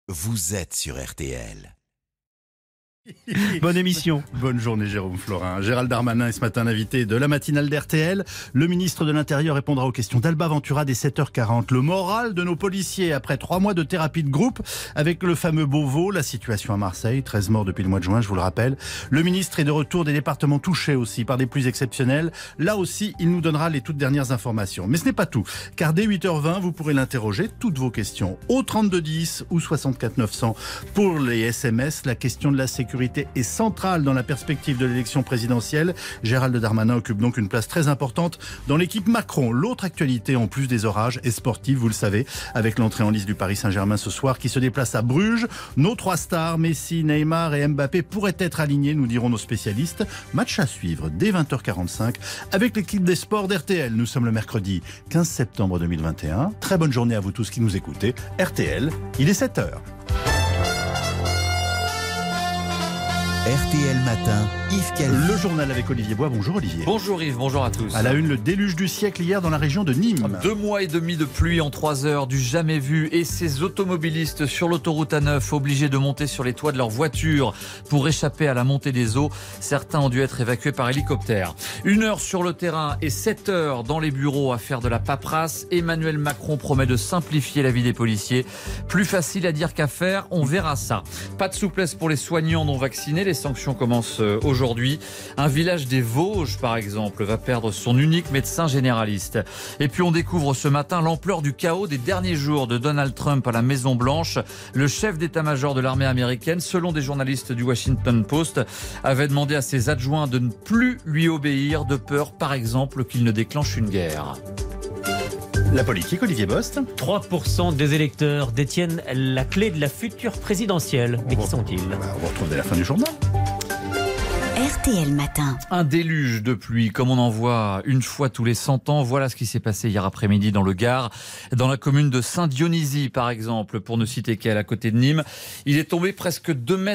Vous êtes sur RTL. Bonne émission. Bonne journée Jérôme Florin. Gérald Darmanin est ce matin l'invité de la matinale d'RTL. Le ministre de l'Intérieur répondra aux questions d'Alba Ventura dès 7h40. Le moral de nos policiers après 3 mois de thérapie de groupe avec le fameux Beauvau. La situation à Marseille, 13 morts depuis le mois de juin, je vous le rappelle. Le ministre est de retour des départements touchés aussi par des pluies exceptionnelles. Là aussi, il nous donnera les toutes dernières informations. Mais ce n'est pas tout, car dès 8h20, vous pourrez l'interroger, toutes vos questions, au 3210 ou 64 900 pour les SMS. La question de la sécurité est centrale dans la perspective de l'élection présidentielle. Gérald Darmanin occupe donc une place très importante dans l'équipe Macron. L'autre actualité, en plus des orages, est sportive, vous le savez, avec l'entrée en lice du Paris Saint-Germain ce soir qui se déplace à Bruges. Nos 3 stars, Messi, Neymar et Mbappé, pourraient être alignés, nous diront nos spécialistes. Match à suivre dès 20h45 avec l'équipe des sports d'RTL. Nous sommes le mercredi 15 septembre 2021. Très bonne journée à vous tous qui nous écoutez. RTL, il est 7h. RTL Matin, Yves Calvi. Le journal avec Olivier Bois. Bonjour Olivier. Bonjour Yves, bonjour à tous. À la une, le déluge du siècle hier dans la région de Nîmes. 2 mois et demi de pluie en 3 heures, du jamais vu. Et ces automobilistes sur l'autoroute A9 obligés de monter sur les toits de leur voiture pour échapper à la montée des eaux. Certains ont dû être évacués par hélicoptère. 1 heure sur le terrain et 7 heures dans les bureaux à faire de la paperasse. Emmanuel Macron promet de simplifier la vie des policiers. Plus facile à dire qu'à faire, on verra ça. Pas de souplesse pour les soignants non vaccinés. Les sanctions commencent aujourd'hui. Un village des Vosges, par exemple, va perdre son unique médecin généraliste. Et puis on découvre ce matin l'ampleur du chaos des derniers jours de Donald Trump à la Maison-Blanche. Le chef d'état-major de l'armée américaine, selon des journalistes du Washington Post, avait demandé à ses adjoints de ne plus lui obéir de peur, par exemple, qu'il ne déclenche une guerre. La politique, Olivier Bost. 3% des électeurs détiennent la clé de la future présidentielle. Mais qui sont-ils ? On va retrouver dès la fin du journal. RTL Matin. Un déluge de pluie, comme on en voit une fois tous les 100 ans. Voilà ce qui s'est passé hier après-midi dans le Gard, dans la commune de Saint-Dionysie, par exemple, pour ne citer qu'elle, à côté de Nîmes. Il est tombé presque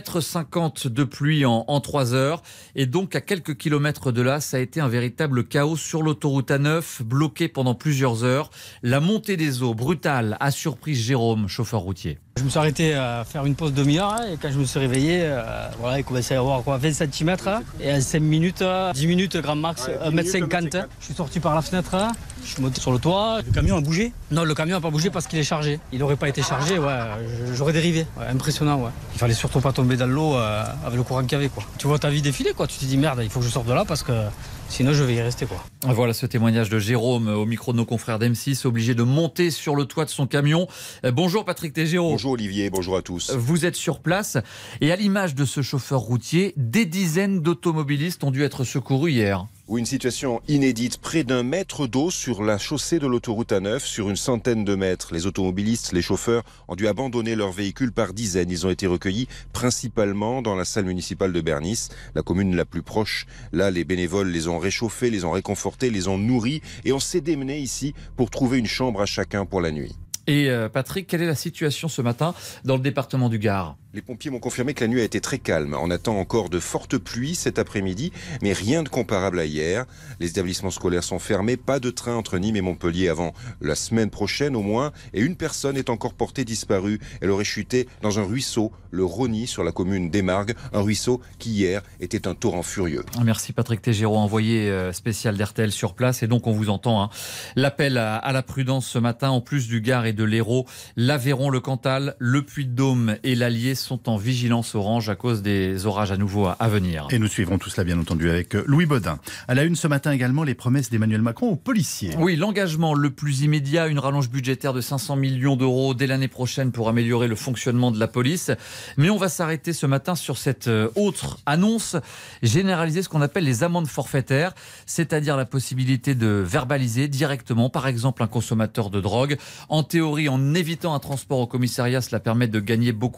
2,50 m de pluie en 3 heures. Et donc, à quelques kilomètres de là, ça a été un véritable chaos sur l'autoroute A9, bloquée pendant plusieurs heures. La montée des eaux brutale a surpris Jérôme, chauffeur routier. Je me suis arrêté à faire une pause demi-heure et quand je me suis réveillé, il commençait à y avoir 20 cm et à 5 minutes, 10 minutes grand max, 1,50 m. Je suis sorti par la fenêtre, je suis monté sur le toit. Le camion a bougé ? Non, le camion n'a pas bougé parce qu'il est chargé. Il n'aurait pas été chargé, j'aurais dérivé. Impressionnant, ouais. Il fallait surtout pas tomber dans l'eau avec le courant qu'il y avait, quoi. Tu vois ta vie défiler, quoi. Tu te dis merde, il faut que je sorte de là parce que sinon je vais y rester, quoi. Voilà ce témoignage de Jérôme au micro de nos confrères d'M6, obligé de monter sur le toit de son camion. Bonjour Patrick Tégéraud. Bonjour Olivier, bonjour à tous. Vous êtes sur place et à l'image de ce chauffeur routier, des dizaines d'automobilistes ont dû être secourus hier. Oui, une situation inédite, près d'1 mètre d'eau sur la chaussée de l'autoroute A9, sur une centaine de mètres. Les automobilistes, les chauffeurs ont dû abandonner leurs véhicules par dizaines. Ils ont été recueillis principalement dans la salle municipale de Bernis, la commune la plus proche. Là, les bénévoles les ont réchauffés, les ont réconfortés, les ont nourris et on s'est démené ici pour trouver une chambre à chacun pour la nuit. Et Patrick, quelle est la situation ce matin dans le département du Gard ? Les pompiers m'ont confirmé que la nuit a été très calme. On attend encore de fortes pluies cet après-midi, mais rien de comparable à hier. Les établissements scolaires sont fermés, pas de train entre Nîmes et Montpellier avant la semaine prochaine au moins. Et une personne est encore portée disparue. Elle aurait chuté dans un ruisseau, le Rony, sur la commune d'Émargues. Un ruisseau qui hier était un torrent furieux. Merci Patrick Tégéraud, envoyé spécial d'RTL sur place. Et donc on vous entend. L'appel à la prudence ce matin, en plus du Gard et de l'Hérault, l'Aveyron, le Cantal, le Puy-de-Dôme et l'Allier sont en vigilance orange à cause des orages à nouveau à venir. Et nous suivrons tout cela bien entendu avec Louis Baudin. À la une ce matin également, les promesses d'Emmanuel Macron aux policiers. Oui, l'engagement le plus immédiat, une rallonge budgétaire de 500 millions d'euros dès l'année prochaine pour améliorer le fonctionnement de la police. Mais on va s'arrêter ce matin sur cette autre annonce, généraliser ce qu'on appelle les amendes forfaitaires, c'est-à-dire la possibilité de verbaliser directement, par exemple, un consommateur de drogue. En théorie, en évitant un transport au commissariat, cela permet de gagner beaucoup de temps.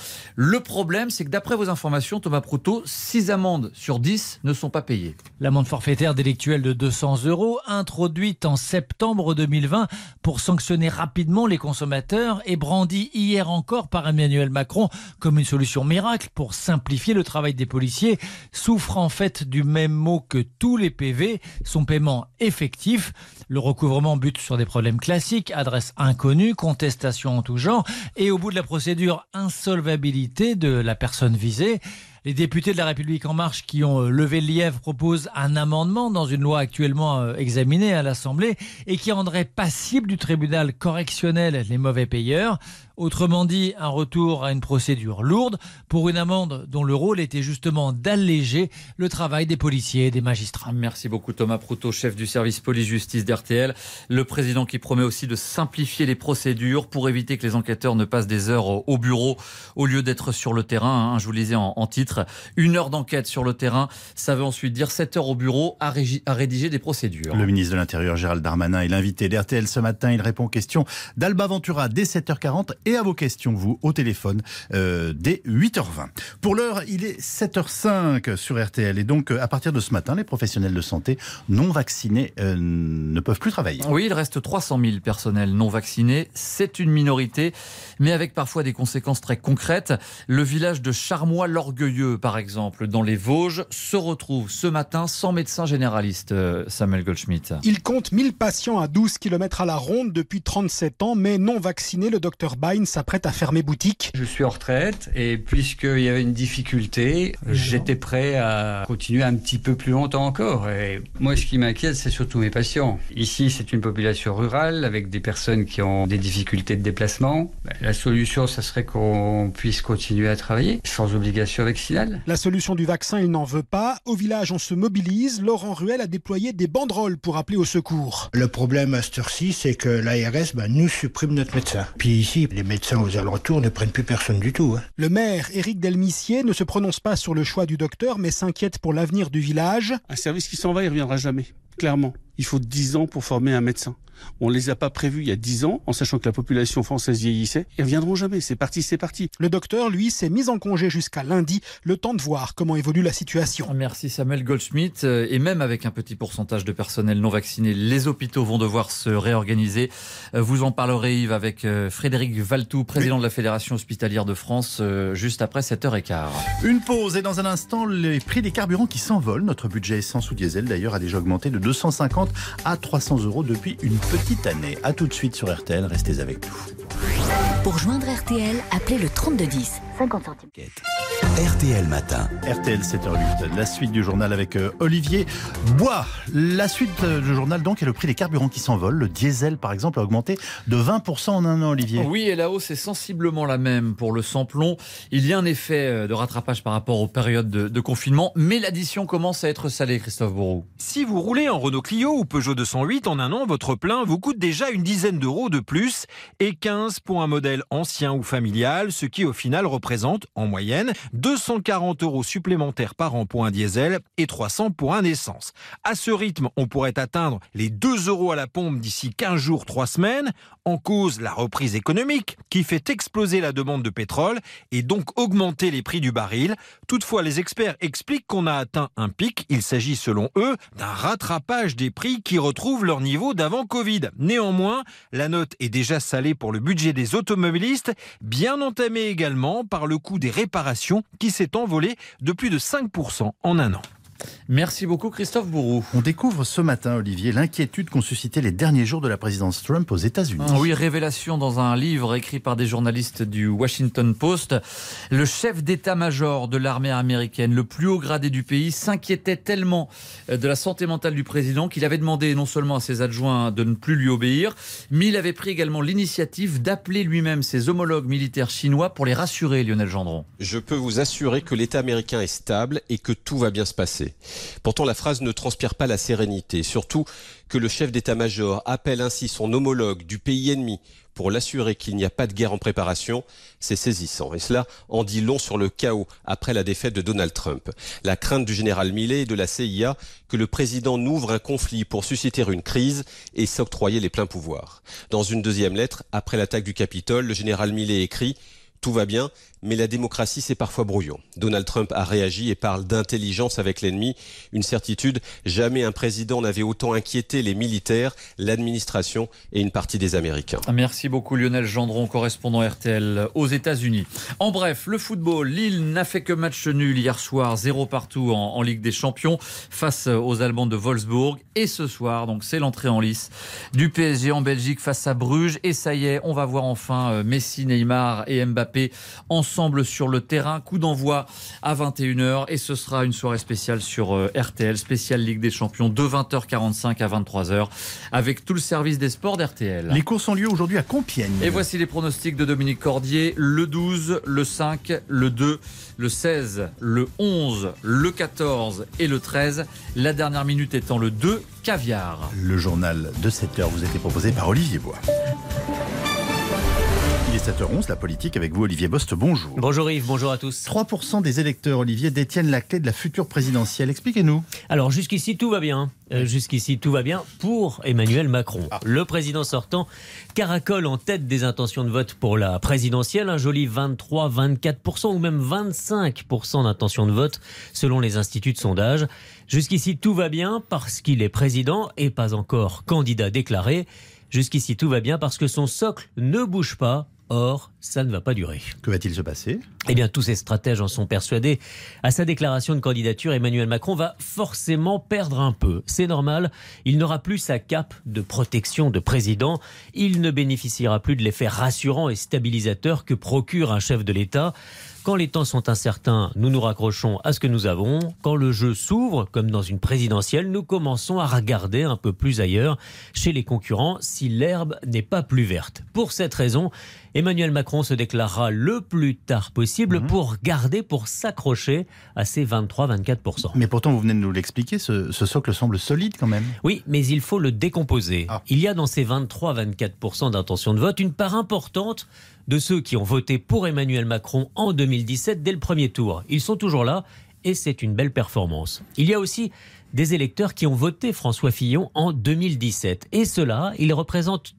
Le problème, c'est que d'après vos informations, Thomas Proutot, 6 amendes sur 10 ne sont pas payées. L'amende forfaitaire délictuelle de 200 €, introduite en septembre 2020 pour sanctionner rapidement les consommateurs, est brandie hier encore par Emmanuel Macron comme une solution miracle pour simplifier le travail des policiers, souffre en fait du même mot que tous les PV, son paiement effectif. Le recouvrement bute sur des problèmes classiques, adresse inconnue, contestation en tout genre et au bout de la procédure, insolvabilité de la personne visée. Les députés de La République En Marche qui ont levé le lièvre proposent un amendement dans une loi actuellement examinée à l'Assemblée et qui rendrait passible du tribunal correctionnel les mauvais payeurs. Autrement dit, un retour à une procédure lourde pour une amende dont le rôle était justement d'alléger le travail des policiers et des magistrats. Merci beaucoup Thomas Proutot, chef du service police-justice d'RTL. Le président qui promet aussi de simplifier les procédures pour éviter que les enquêteurs ne passent des heures au bureau au lieu d'être sur le terrain. Je vous le lisais en titre. 1 heure d'enquête sur le terrain, ça veut ensuite dire 7 heures au bureau à rédiger des procédures. Le ministre de l'Intérieur Gérald Darmanin est l'invité d'RTL ce matin. Il répond aux questions d'Alba Ventura dès 7h40 et à vos questions, vous, au téléphone, dès 8h20. Pour l'heure, il est 7h05 sur RTL. Et donc, à partir de ce matin, les professionnels de santé non vaccinés ne peuvent plus travailler. Oui, il reste 300 000 personnels non vaccinés. C'est une minorité, mais avec parfois des conséquences très concrètes. Le village de Charmois-l'Orgueilleux, par exemple, dans les Vosges, se retrouve ce matin sans médecin généraliste, Samuel Goldschmidt. Il compte 1000 patients à 12 km à la ronde depuis 37 ans, mais non vaccinés. Le docteur Bain s'apprête à fermer boutique. Je suis en retraite et puisqu'il y avait une difficulté, j'étais prêt à continuer un petit peu plus longtemps encore. Et moi, ce qui m'inquiète, c'est surtout mes patients. Ici, c'est une population rurale avec des personnes qui ont des difficultés de déplacement. La solution, ça serait qu'on puisse continuer à travailler sans obligation vaccinale. La solution du vaccin, il n'en veut pas. Au village, on se mobilise. Laurent Ruel a déployé des banderoles pour appeler au secours. Le problème à cette heure-ci, c'est que l'ARS nous supprime notre médecin. Puis ici, les médecins aux alentours ne prennent plus personne du tout. Le maire, Éric Delmissier, ne se prononce pas sur le choix du docteur, mais s'inquiète pour l'avenir du village. Un service qui s'en va, il ne reviendra jamais. Clairement, il faut 10 ans pour former un médecin. On ne les a pas prévus il y a 10 ans, en sachant que la population française vieillissait. Ils ne reviendront jamais, c'est parti, c'est parti. Le docteur, lui, s'est mis en congé jusqu'à lundi, le temps de voir comment évolue la situation. Merci Samuel Goldschmidt. Et même avec un petit pourcentage de personnel non vacciné, les hôpitaux vont devoir se réorganiser. Vous en parlerez, Yves, avec Frédéric Valtou, président de la Fédération hospitalière de France, juste après 7h15. Une pause et dans un instant, les prix des carburants qui s'envolent. Notre budget essence ou diesel, d'ailleurs, a déjà augmenté de 250 à 300 € depuis une petite année. A tout de suite sur RTL, restez avec nous. Pour joindre RTL, appelez le 3210, 50 centimes. RTL Matin. RTL 7h08, la suite du journal avec Olivier Bois. La suite du journal donc est le prix des carburants qui s'envolent. Le diesel par exemple a augmenté de 20% en un an, Olivier. Oui, et la hausse est sensiblement la même pour le samplon. Il y a un effet de rattrapage par rapport aux périodes de confinement, mais l'addition commence à être salée, Christophe Bourroux. Si vous roulez en Renault Clio ou Peugeot 208 en un an, votre plein vous coûte déjà une dizaine d'euros de plus et 15 pour un modèle ancien ou familial, ce qui au final représente en moyenne 240 € supplémentaires par an pour un diesel et 300 pour un essence. À ce rythme, on pourrait atteindre les 2 € à la pompe d'ici 15 jours, 3 semaines. En cause, la reprise économique qui fait exploser la demande de pétrole et donc augmenter les prix du baril. Toutefois, les experts expliquent qu'on a atteint un pic. Il s'agit selon eux d'un rattrapage des prix qui retrouvent leur niveau d'avant Covid. Néanmoins, la note est déjà salée pour le budget des automobilistes, bien entamée également par le coût des réparations qui s'est envolé de plus de 5% en un an. Merci beaucoup Christophe Bourroux. On découvre ce matin, Olivier, l'inquiétude qu'ont suscité les derniers jours de la présidence Trump aux États-Unis. Oui, révélation dans un livre écrit par des journalistes du Washington Post. Le chef d'état-major de l'armée américaine, le plus haut gradé du pays, s'inquiétait tellement de la santé mentale du président qu'il avait demandé non seulement à ses adjoints de ne plus lui obéir, mais il avait pris également l'initiative d'appeler lui-même ses homologues militaires chinois pour les rassurer, Lionel Gendron. Je peux vous assurer que l'État américain est stable et que tout va bien se passer. Pourtant, la phrase ne transpire pas la sérénité, surtout que le chef d'état-major appelle ainsi son homologue du pays ennemi pour l'assurer qu'il n'y a pas de guerre en préparation, c'est saisissant. Et cela en dit long sur le chaos après la défaite de Donald Trump. La crainte du général Milley et de la CIA que le président n'ouvre un conflit pour susciter une crise et s'octroyer les pleins pouvoirs. Dans une deuxième lettre, après l'attaque du Capitole, le général Milley écrit « Tout va bien, mais la démocratie, c'est parfois brouillon. Donald Trump a réagi et parle d'intelligence avec l'ennemi. Une certitude, jamais un président n'avait autant inquiété les militaires, l'administration et une partie des Américains. Merci beaucoup Lionel Gendron, correspondant RTL aux États-Unis. En bref, le football, Lille n'a fait que match nul hier soir, 0 partout en Ligue des Champions face aux Allemands de Wolfsburg. Et ce soir, donc c'est l'entrée en lice du PSG en Belgique face à Bruges. Et ça y est, on va voir enfin Messi, Neymar et Mbappé ensemble sur le terrain. Coup d'envoi à 21h et ce sera une soirée spéciale sur RTL, spéciale Ligue des Champions de 20h45 à 23h avec tout le service des sports d'RTL. Les courses ont lieu aujourd'hui à Compiègne. Et voici les pronostics de Dominique Cordier. Le 12, le 5, le 2, le 16, le 11, le 14 et le 13. La dernière minute étant le 2, Caviar. Le journal de 7h vous a été proposé par Olivier Bois. Il est 7h11, la politique avec vous Olivier Bost, bonjour. Bonjour Yves, bonjour à tous. 3% des électeurs, Olivier, détiennent la clé de la future présidentielle. Expliquez-nous. Alors jusqu'ici tout va bien. Jusqu'ici tout va bien pour Emmanuel Macron. Le président sortant caracole en tête des intentions de vote pour la présidentielle. Un joli 23, 24% ou même 25% d'intentions de vote selon les instituts de sondage. Jusqu'ici tout va bien parce qu'il est président et pas encore candidat déclaré. Jusqu'ici tout va bien parce que son socle ne bouge pas. Or, ça ne va pas durer. Que va-t-il se passer ? Eh bien, tous ces stratèges en sont persuadés. À sa déclaration de candidature, Emmanuel Macron va forcément perdre un peu. C'est normal, il n'aura plus sa cape de protection de président. Il ne bénéficiera plus de l'effet rassurant et stabilisateur que procure un chef de l'État. Quand les temps sont incertains, nous nous raccrochons à ce que nous avons. Quand le jeu s'ouvre, comme dans une présidentielle, nous commençons à regarder un peu plus ailleurs, chez les concurrents, si l'herbe n'est pas plus verte. Pour cette raison, Emmanuel Macron se déclarera le plus tard possible pour s'accrocher à ces 23-24%. Mais pourtant, vous venez de nous l'expliquer, ce socle semble solide quand même. Oui, mais il faut le décomposer. Il y a dans ces 23-24% d'intention de vote une part importante de ceux qui ont voté pour Emmanuel Macron en 2017 dès le premier tour. Ils sont toujours là et c'est une belle performance. Il y a aussi des électeurs qui ont voté François Fillon en 2017. Et ceux-là, ils représentent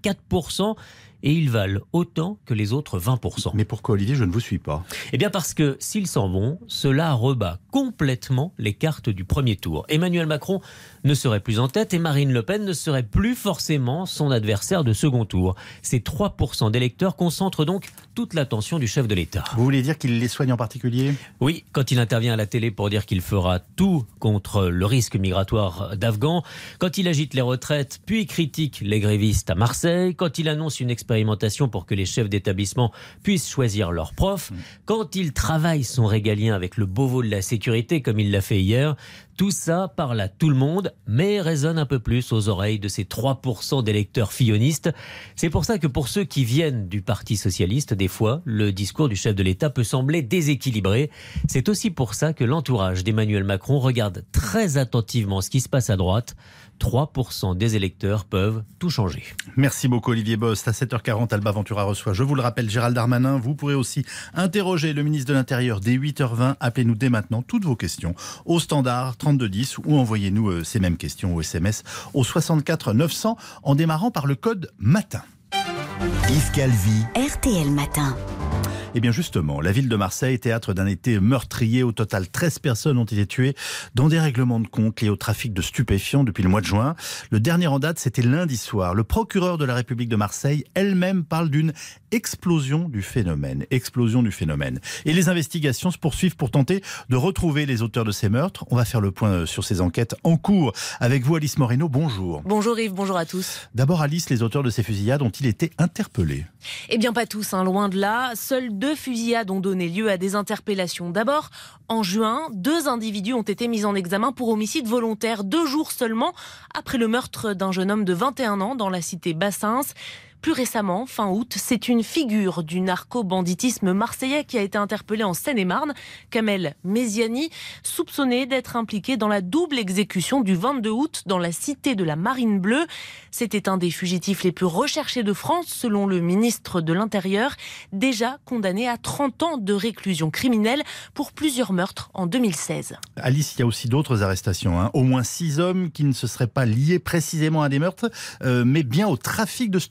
3-4% et ils valent autant que les autres 20%. Mais pourquoi, Olivier, je ne vous suis pas ? Eh bien parce que s'ils s'en vont, cela rebat complètement les cartes du premier tour. Emmanuel Macron ne serait plus en tête et Marine Le Pen ne serait plus forcément son adversaire de second tour. Ces 3% d'électeurs concentrent donc toute l'attention du chef de l'État. Vous voulez dire qu'il les soigne en particulier ? Oui, quand il intervient à la télé pour dire qu'il fera tout contre le risque migratoire d'Afghans, quand il agite les retraites puis critique les grévistes à Marseille, quand il annonce une expérimentation pour que les chefs d'établissement puissent choisir leurs profs, quand il travaille son régalien avec le Beauvau de la sécurité comme il l'a fait hier, tout ça parle à tout le monde, mais résonne un peu plus aux oreilles de ces 3% d'électeurs fillonistes. C'est pour ça que pour ceux qui viennent du Parti socialiste, des fois, le discours du chef de l'État peut sembler déséquilibré. C'est aussi pour ça que l'entourage d'Emmanuel Macron regarde très attentivement ce qui se passe à droite. 3% des électeurs peuvent tout changer. Merci beaucoup Olivier Bost. À 7h40, Alba Ventura reçoit, je vous le rappelle, Gérald Darmanin. Vous pourrez aussi interroger le ministre de l'Intérieur dès 8h20. Appelez-nous dès maintenant toutes vos questions au standard 3210 ou envoyez-nous ces mêmes questions au SMS au 64 900 en démarrant par le code MATIN. Yves Calvi. RTL Matin. Eh bien justement, la ville de Marseille, théâtre d'un été meurtrier. Au total, 13 personnes ont été tuées dans des règlements de compte liés au trafic de stupéfiants depuis le mois de juin. Le dernier en date, c'était lundi soir. Le procureur de la République de Marseille elle-même parle d'une explosion du phénomène. Explosion du phénomène. Et les investigations se poursuivent pour tenter de retrouver les auteurs de ces meurtres. On va faire le point sur ces enquêtes en cours. Avec vous, Alice Moreno, bonjour. Bonjour Yves, bonjour à tous. D'abord, Alice, les auteurs de ces fusillades ont-ils été interpellés ? Eh bien pas tous, loin de là. Seuls 2 fusillades ont donné lieu à des interpellations. D'abord, en juin, 2 individus ont été mis en examen pour homicide volontaire 2 jours seulement après le meurtre d'un jeune homme de 21 ans dans la cité Bassins. Plus récemment, fin août, c'est une figure du narco-banditisme marseillais qui a été interpellée en Seine-et-Marne, Kamel Méziani, soupçonné d'être impliqué dans la double exécution du 22 août dans la cité de la Marine Bleue. C'était un des fugitifs les plus recherchés de France, selon le ministre de l'Intérieur, déjà condamné à 30 ans de réclusion criminelle pour plusieurs meurtres en 2016. Alice, il y a aussi d'autres arrestations. Au moins 6 hommes qui ne se seraient pas liés précisément à des meurtres, mais bien au trafic de stupes.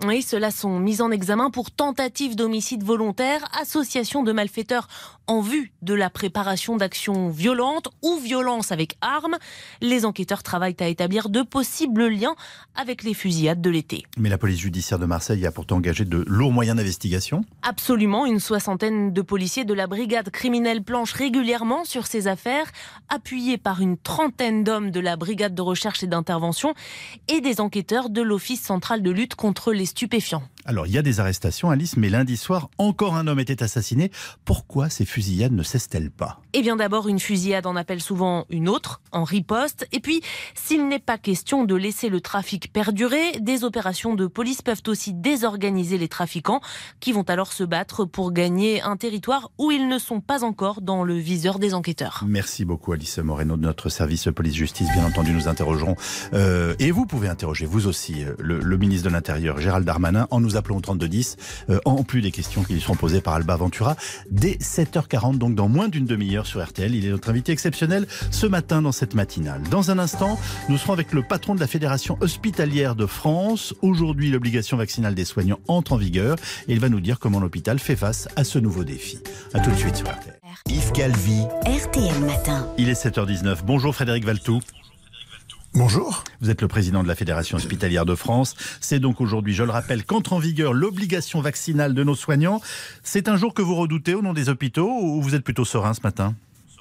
Oui, ceux-là sont mis en examen pour tentative d'homicide volontaire, association de malfaiteurs en vue de la préparation d'actions violentes ou violence avec armes. Les enquêteurs travaillent à établir de possibles liens avec les fusillades de l'été. Mais la police judiciaire de Marseille a pourtant engagé de lourds moyens d'investigation. Absolument, une soixantaine de policiers de la brigade criminelle planchent régulièrement sur ces affaires, appuyés par une trentaine d'hommes de la brigade de recherche et d'intervention et des enquêteurs de l'Office central de lutte contre les stupéfiants. Alors, il y a des arrestations, Alice, mais lundi soir, encore un homme était assassiné. Pourquoi ces fusillades ne cessent-elles pas ? Eh bien d'abord, une fusillade en appelle souvent une autre, en riposte. Et puis, s'il n'est pas question de laisser le trafic perdurer, des opérations de police peuvent aussi désorganiser les trafiquants qui vont alors se battre pour gagner un territoire où ils ne sont pas encore dans le viseur des enquêteurs. Merci beaucoup Alice Moreno de notre service police-justice. Bien entendu, nous interrogerons. Et vous pouvez interroger, vous aussi, le ministre de l'Intérieur, Gérald Darmanin, en nous appelant au 3210, en plus des questions qui lui seront posées par Alba Ventura, dès 7h40, donc dans moins d'une demi-heure sur RTL. Il est notre invité exceptionnel ce matin dans cette matinale. Dans un instant, nous serons avec le patron de la Fédération hospitalière de France. Aujourd'hui, l'obligation vaccinale des soignants entre en vigueur et il va nous dire comment l'hôpital fait face à ce nouveau défi. A tout de suite sur RTL. Yves Calvi, RTL Matin. Il est 7h19. Bonjour Frédéric Valtou. Bonjour. Vous êtes le président de la Fédération hospitalière de France. C'est donc aujourd'hui, je le rappelle, qu'entre en vigueur l'obligation vaccinale de nos soignants. C'est un jour que vous redoutez au nom des hôpitaux ou vous êtes plutôt serein ce matin ?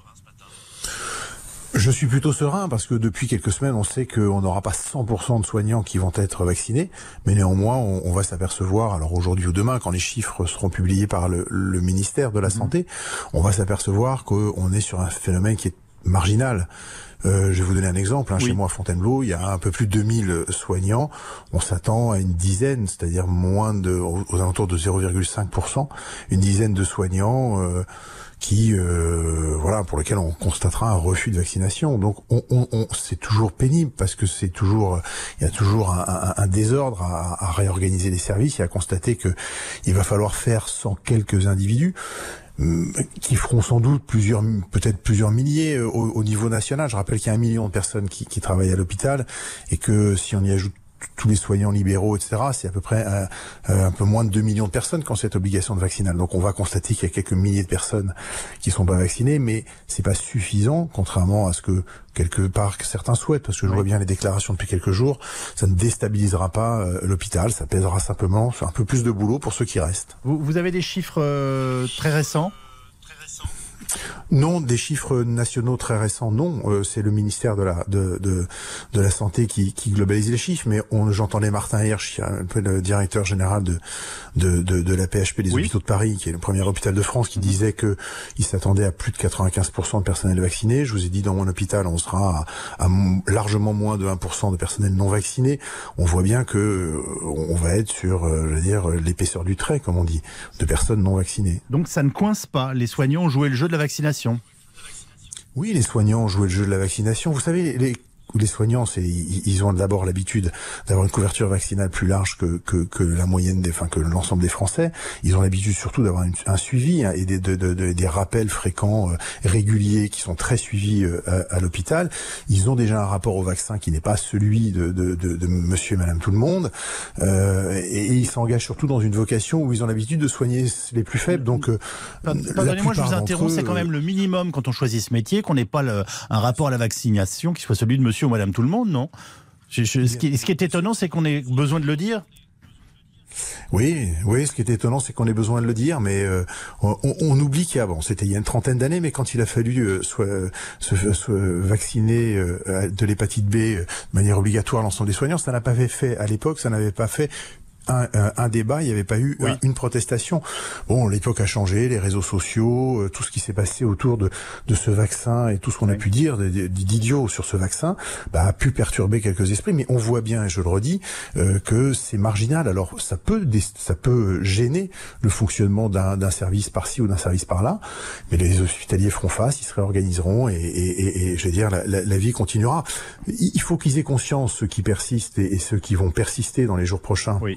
Je suis plutôt serein parce que depuis quelques semaines, on sait qu'on n'aura pas 100% de soignants qui vont être vaccinés. Mais néanmoins, on va s'apercevoir, alors aujourd'hui ou demain, quand les chiffres seront publiés par le ministère de la Santé, on va s'apercevoir qu'on est sur un phénomène qui est marginal. Je vais vous donner un exemple. Chez moi à Fontainebleau, il y a un peu plus de 2000 soignants. On s'attend à une dizaine, c'est-à-dire aux alentours de 0,5%, une dizaine de soignants pour lesquels on constatera un refus de vaccination. Donc c'est toujours pénible parce que il y a toujours un désordre à réorganiser les services et à constater que il va falloir faire sans quelques individus qui feront sans doute peut-être plusieurs milliers au niveau national. Je rappelle qu'il y a 1 million de personnes qui travaillent à l'hôpital et que si on y ajoute tous les soignants libéraux, etc., c'est à peu près un peu moins de 2 millions de personnes qui ont cette obligation de vaccinale. Donc on va constater qu'il y a quelques milliers de personnes qui sont pas vaccinées, mais c'est pas suffisant, contrairement à ce que quelque part certains souhaitent, parce que je vois bien les déclarations depuis quelques jours. Ça ne déstabilisera pas l'hôpital, ça pèsera simplement sur un peu plus de boulot pour ceux qui restent. Vous avez des chiffres très récents ? Non, des chiffres nationaux très récents, non. C'est le ministère de la Santé qui globalise les chiffres, mais j'entendais Martin Hirsch, un peu le directeur général de la PHP des hôpitaux de Paris, qui est le premier hôpital de France, qui disait que il s'attendait à plus de 95% de personnel vacciné. Je vous ai dit, dans mon hôpital, on sera à largement moins de 1% de personnel non vacciné. On voit bien que on va être sur, l'épaisseur du trait, comme on dit, de personnes non vaccinées. Donc ça ne coince pas. Les soignants ont joué le jeu de la vaccination. Oui, les soignants ont joué le jeu de la vaccination. Vous savez, les soignants, ils ont d'abord l'habitude d'avoir une couverture vaccinale plus large que la moyenne que l'ensemble des Français. Ils ont l'habitude surtout d'avoir un suivi et des rappels fréquents, réguliers, qui sont très suivis à l'hôpital. Ils ont déjà un rapport au vaccin qui n'est pas celui de monsieur et madame tout le monde. Et ils s'engagent surtout dans une vocation où ils ont l'habitude de soigner les plus faibles. Donc, pardonnez-moi, je vous interromps, c'est quand même le minimum quand on choisit ce métier, qu'on n'ait pas un rapport à la vaccination qui soit celui de monsieur ou madame tout le monde, non ? Ce qui est étonnant, c'est qu'on ait besoin de le dire. Oui, ce qui est étonnant, c'est qu'on ait besoin de le dire, mais on oublie c'était il y a une trentaine d'années, mais quand il a fallu se vacciner de l'hépatite B de manière obligatoire l'ensemble des soignants, ça n'a pas fait à l'époque, ça n'avait pas fait un débat, il n'y avait pas eu une protestation. Bon, l'époque a changé, les réseaux sociaux, tout ce qui s'est passé autour de ce vaccin et tout ce qu'on a pu dire d'idiot sur ce vaccin, a pu perturber quelques esprits, mais on voit bien, et je le redis, que c'est marginal. Alors ça peut gêner le fonctionnement d'un service par-ci ou d'un service par-là, mais les hospitaliers feront face, ils se réorganiseront et je veux dire, la vie continuera. Il faut qu'ils aient conscience, ceux qui persistent et ceux qui vont persister dans les jours prochains.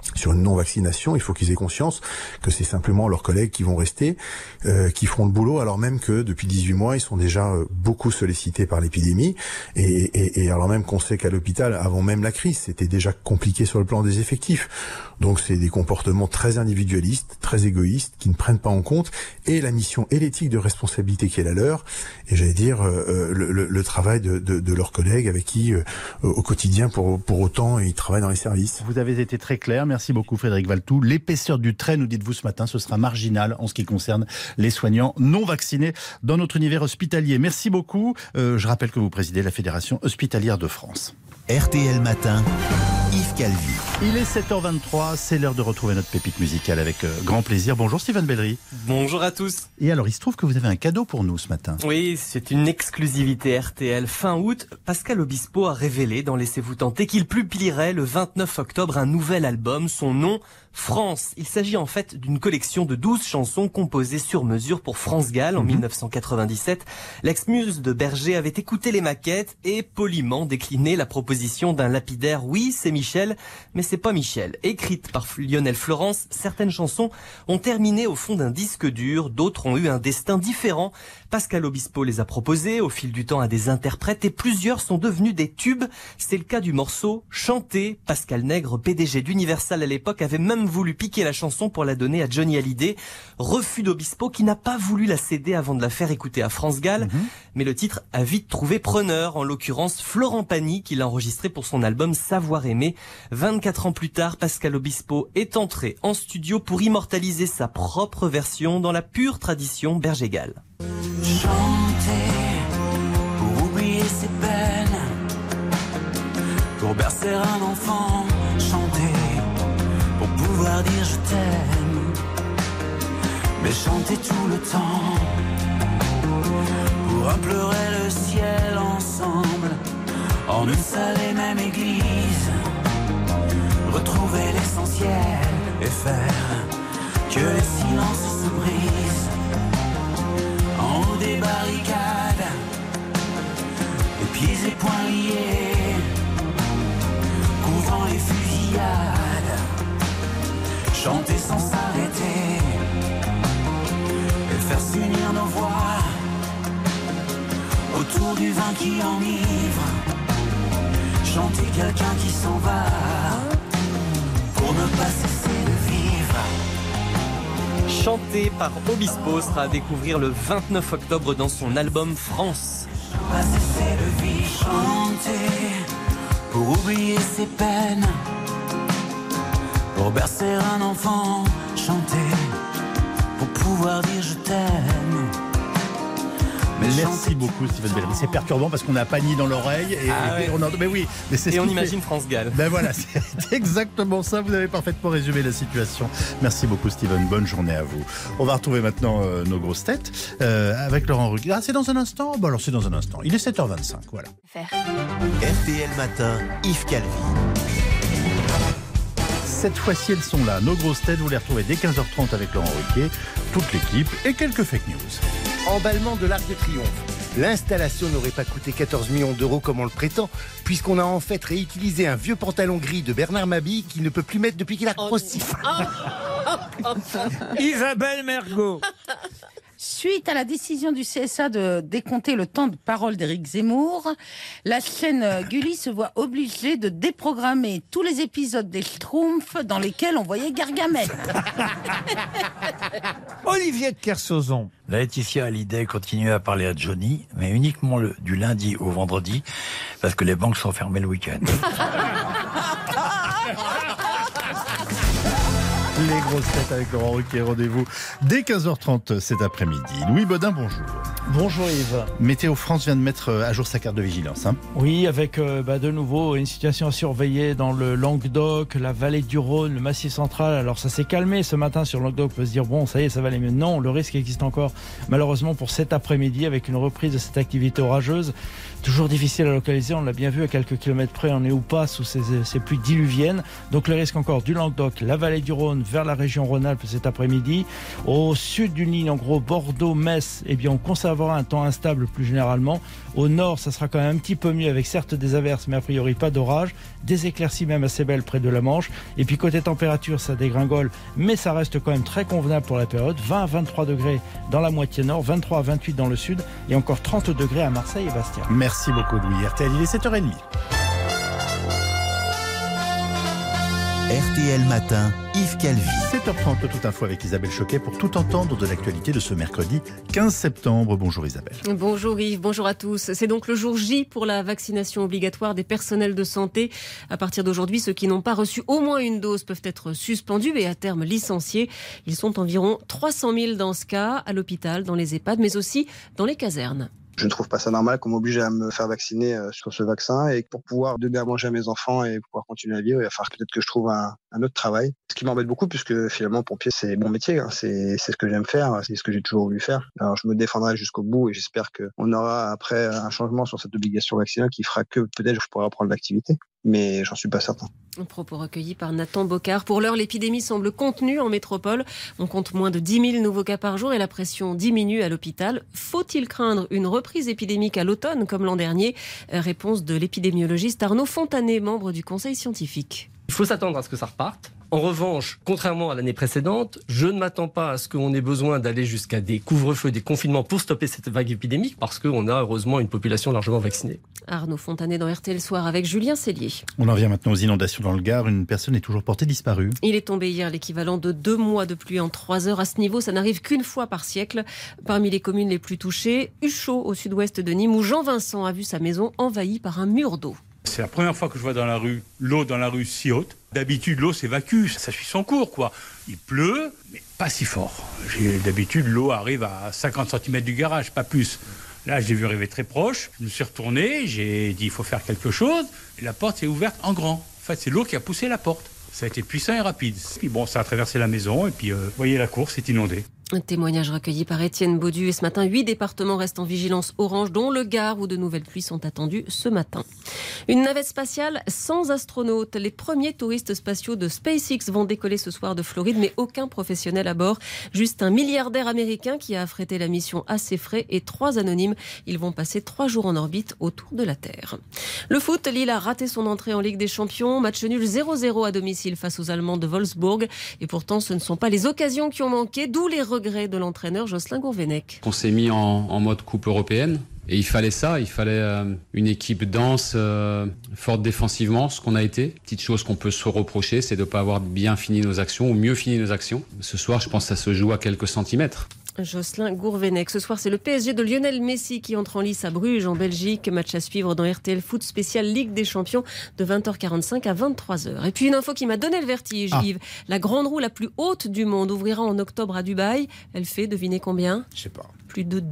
sur une non-vaccination, il faut qu'ils aient conscience que c'est simplement leurs collègues qui vont rester, qui feront le boulot, alors même que depuis 18 mois, ils sont déjà beaucoup sollicités par l'épidémie, et alors même qu'on sait qu'à l'hôpital, avant même la crise, c'était déjà compliqué sur le plan des effectifs. Donc c'est des comportements très individualistes, très égoïstes, qui ne prennent pas en compte et la mission et l'éthique de responsabilité qui est la leur, et j'allais dire le travail de leurs collègues avec qui au quotidien pour autant ils travaillent dans les services. Vous avez été très clair, merci beaucoup Frédéric Valtou. L'épaisseur du trait, nous dites-vous ce matin, ce sera marginal en ce qui concerne les soignants non vaccinés dans notre univers hospitalier. Merci beaucoup. Je rappelle que vous présidez la Fédération hospitalière de France. RTL Matin, Yves Calvi. Il est 7h23, c'est l'heure de retrouver notre pépite musicale avec grand plaisir. Bonjour Stéphane Bellery. Bonjour à tous. Et alors, il se trouve que vous avez un cadeau pour nous ce matin. Oui, c'est une exclusivité RTL. Fin août, Pascal Obispo a révélé dans Laissez-vous tenter qu'il publierait le 29 octobre un nouvel album, son nom France. Il s'agit en fait d'une collection de 12 chansons composées sur mesure pour France Gall en 1997. L'ex-muse de Berger avait écouté les maquettes et poliment décliné la proposition d'un lapidaire « Oui, c'est Michel, mais c'est pas Michel ». Écrites par Lionel Florence, certaines chansons ont terminé au fond d'un disque dur, d'autres ont eu un destin différent. Pascal Obispo les a proposées au fil du temps à des interprètes et plusieurs sont devenus des tubes. C'est le cas du morceau « Chanter ». Pascal Nègre, PDG d'Universal à l'époque, avait même voulu piquer la chanson pour la donner à Johnny Hallyday. Refus d'Obispo qui n'a pas voulu la céder avant de la faire écouter à France Gall. Mais le titre a vite trouvé preneur, en l'occurrence Florent Pagny qui l'a enregistré pour son album Savoir aimer. 24 ans plus tard, Pascal Obispo est entré en studio pour immortaliser sa propre version dans la pure tradition Berger-Gall. Chanter pour oublier ses peines, pour bercer un enfant, chanter pour pouvoir dire je t'aime, mais chanter tout le temps pour implorer le ciel ensemble en une seule et même église, retrouver l'essentiel et faire que les silences se brisent en haut des barricades, les pieds et poings liés, couvant les fusillades. Chanter sans s'arrêter et faire s'unir nos voix autour du vin qui enivre. Chanter quelqu'un qui s'en va pour ne pas cesser de vivre. Chanté par Obispo sera à découvrir le 29 octobre dans son album France. Pas cesser de vivre. Chanter pour oublier ses peines, pour bercer un enfant, chanter pour pouvoir dire je t'aime. Merci beaucoup Stéphane Bellery. C'est perturbant parce qu'on a Pagny dans l'oreille mais oui, mais c'est et on imagine France Gall. Ben voilà, c'est exactement ça. Vous avez parfaitement résumé la situation. Merci beaucoup Stéphane. Bonne journée à vous. On va retrouver maintenant nos grosses têtes avec Laurent Ruquier. Ah, c'est dans un instant. Bon alors c'est dans un instant. Il est 7h25. Voilà. RTL Matin, Yves Calvi. Cette fois-ci, elles sont là. Nos grosses têtes, vous les retrouvez dès 15h30 avec Laurent Ruquier, toute l'équipe et quelques fake news. Emballement de l'Arc de Triomphe. L'installation n'aurait pas coûté 14 millions d'euros comme on le prétend, puisqu'on a en fait réutilisé un vieux pantalon gris de Bernard Mabille qu'il ne peut plus mettre depuis qu'il a grossi. Isabelle Mergo. Suite à la décision du CSA de décompter le temps de parole d'Éric Zemmour, la chaîne Gulli se voit obligée de déprogrammer tous les épisodes des Schtroumpfs dans lesquels on voyait Gargamel. Olivier de Kersauzon. Laetitia Hallyday continue à parler à Johnny, mais uniquement du lundi au vendredi, parce que les banques sont fermées le week-end. Les grosses têtes avec Laurent Ruquier, rendez-vous dès 15h30 cet après-midi. Louis Baudin, bonjour. Bonjour Yves. Météo France vient de mettre à jour sa carte de vigilance. Oui, avec de nouveau une situation à surveiller dans le Languedoc, la vallée du Rhône, le Massif central. Alors ça s'est calmé ce matin sur le Languedoc. On peut se dire, bon, ça y est, ça va aller mieux. Non, le risque existe encore, malheureusement, pour cet après-midi, avec une reprise de cette activité orageuse. Toujours difficile à localiser, on l'a bien vu à quelques kilomètres près, on est ou pas sous ces pluies diluviennes. Donc le risque encore du Languedoc, la vallée du Rhône, vers la région Rhône-Alpes cet après-midi. Au sud d'une ligne, en gros, Bordeaux-Metz, eh bien on conserve avoir un temps instable plus généralement. Au nord, ça sera quand même un petit peu mieux avec certes des averses, mais a priori pas d'orage. Des éclaircies même assez belles près de la Manche. Et puis côté température, ça dégringole, mais ça reste quand même très convenable pour la période. 20 à 23 degrés dans la moitié nord, 23 à 28 dans le sud et encore 30 degrés à Marseille et Bastia. Merci beaucoup Louis. RTL, il est 7h30. RTL Matin, Yves Calvi. 7h30, toute info avec Isabelle Choquet pour tout entendre de l'actualité de ce mercredi 15 septembre. Bonjour Isabelle. Bonjour Yves, bonjour à tous. C'est donc le jour J pour la vaccination obligatoire des personnels de santé. À partir d'aujourd'hui, ceux qui n'ont pas reçu au moins une dose peuvent être suspendus et à terme licenciés. Ils sont environ 300 000 dans ce cas, à l'hôpital, dans les EHPAD, mais aussi dans les casernes. Je ne trouve pas ça normal qu'on m'oblige à me faire vacciner sur ce vaccin et pour pouvoir donner à manger à mes enfants et pouvoir continuer à vivre, il va falloir peut-être que je trouve un autre travail. Ce qui m'embête beaucoup puisque finalement pompier c'est mon métier, hein. C'est ce que j'aime faire, c'est ce que j'ai toujours voulu faire. Alors je me défendrai jusqu'au bout et j'espère qu'on aura après un changement sur cette obligation vaccinale qui fera que peut-être je pourrai reprendre l'activité. Mais j'en suis pas certain. Un propos recueilli par Nathan Bocard. Pour l'heure, l'épidémie semble contenue en métropole. On compte moins de 10 000 nouveaux cas par jour et la pression diminue à l'hôpital. Faut-il craindre une reprise épidémique à l'automne comme l'an dernier ? Réponse de l'épidémiologiste Arnaud Fontanet, membre du conseil scientifique. Il faut s'attendre à ce que ça reparte. En revanche, contrairement à l'année précédente, je ne m'attends pas à ce qu'on ait besoin d'aller jusqu'à des couvre-feux, des confinements pour stopper cette vague épidémique parce qu'on a heureusement une population largement vaccinée. Arnaud Fontanet dans RTL Soir avec Julien Cellier. On en vient maintenant aux inondations dans le Gard. Une personne est toujours portée disparue. Il est tombé hier l'équivalent de 2 mois de pluie en 3 heures. À ce niveau, ça n'arrive qu'une fois par siècle. Parmi les communes les plus touchées, Huchot au sud-ouest de Nîmes où Jean Vincent a vu sa maison envahie par un mur d'eau. C'est la première fois que je vois dans la rue l'eau dans la rue si haute. D'habitude, l'eau s'évacue, ça suit son cours, quoi. Il pleut, mais pas si fort. D'habitude, l'eau arrive à 50 cm du garage, pas plus. Là, je l'ai vu arriver très proche. Je me suis retourné, j'ai dit il faut faire quelque chose. Et la porte s'est ouverte en grand. En fait, c'est l'eau qui a poussé la porte. Ça a été puissant et rapide. Puis bon, ça a traversé la maison et puis, vous voyez, la cour s'est inondée. Un témoignage recueilli par Étienne Baudu. Et ce matin, 8 départements restent en vigilance orange, dont le Gard, où de nouvelles pluies sont attendues ce matin. Une navette spatiale sans astronautes. Les premiers touristes spatiaux de SpaceX vont décoller ce soir de Floride, mais aucun professionnel à bord. Juste un milliardaire américain qui a affrété la mission à ses frais et 3 anonymes. Ils vont passer 3 jours en orbite autour de la Terre. Le foot, Lille a raté son entrée en Ligue des Champions. Match nul 0-0 à domicile face aux Allemands de Wolfsburg. Et pourtant, ce ne sont pas les occasions qui ont manqué, d'où les regrets de l'entraîneur Jocelyn Gourvenec. On s'est mis en mode coupe européenne et il fallait ça, il fallait une équipe dense, forte défensivement, ce qu'on a été. Petite chose qu'on peut se reprocher, c'est de ne pas avoir bien fini nos actions ou mieux fini nos actions. Ce soir, je pense que ça se joue à quelques centimètres. Jocelyn Gourvenec. Ce soir, c'est le PSG de Lionel Messi qui entre en lice à Bruges, en Belgique. Match à suivre dans RTL Foot spécial Ligue des Champions de 20h45 à 23h. Et puis une info qui m'a donné le vertige, Yves. La grande roue la plus haute du monde ouvrira en octobre à Dubaï. Elle fait, devinez combien ? Je sais pas. Plus de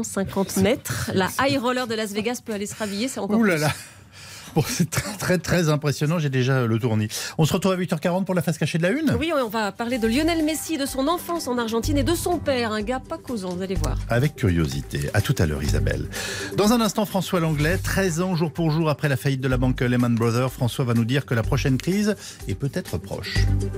250 mètres. La high roller de Las Vegas peut aller se rhabiller, c'est encore Ouh là là. Bon, c'est très très impressionnant, j'ai déjà le tournis. On se retrouve à 8h40 pour la face cachée de la une. Oui, on va parler de Lionel Messi, de son enfance en Argentine et de son père, un gars pas causant, vous allez voir. Avec curiosité. À tout à l'heure Isabelle. Dans un instant, François Langlais, 13 ans jour pour jour après la faillite de la banque Lehman Brothers, François va nous dire que la prochaine crise est peut-être proche.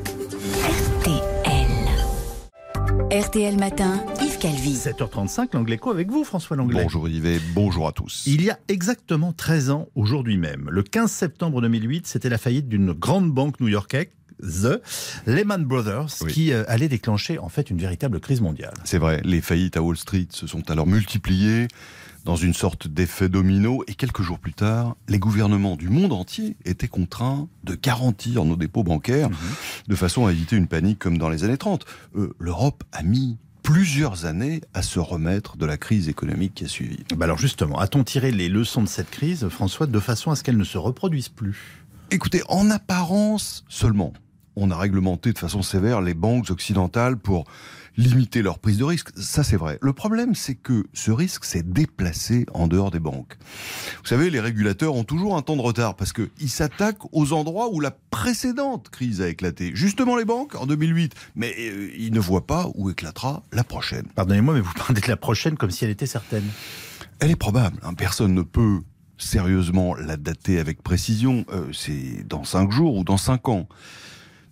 RTL Matin, Yves Calvi. 7h35, l'Angléco avec vous, François Langlais. Bonjour Yves et bonjour à tous. Il y a exactement 13 ans, aujourd'hui même, le 15 septembre 2008, c'était la faillite d'une grande banque new-yorkaise, Lehman Brothers, qui allait déclencher en fait une véritable crise mondiale. C'est vrai, les faillites à Wall Street se sont alors multipliées dans une sorte d'effet domino et quelques jours plus tard, les gouvernements du monde entier étaient contraints de garantir nos dépôts bancaires de façon à éviter une panique comme dans les années 30. L'Europe a mis plusieurs années à se remettre de la crise économique qui a suivi. Alors justement, a-t-on tiré les leçons de cette crise, François, de façon à ce qu'elle ne se reproduise plus ? Écoutez, en apparence seulement, on a réglementé de façon sévère les banques occidentales pour limiter leur prise de risque. Ça, c'est vrai. Le problème, c'est que ce risque s'est déplacé en dehors des banques. Vous savez, les régulateurs ont toujours un temps de retard parce qu'ils s'attaquent aux endroits où la précédente crise a éclaté. Justement les banques, en 2008. Mais ils ne voient pas où éclatera la prochaine. Pardonnez-moi, mais vous parlez de la prochaine comme si elle était certaine. Elle est probable. Personne ne peut sérieusement la dater avec précision. C'est dans 5 jours ou dans 5 ans.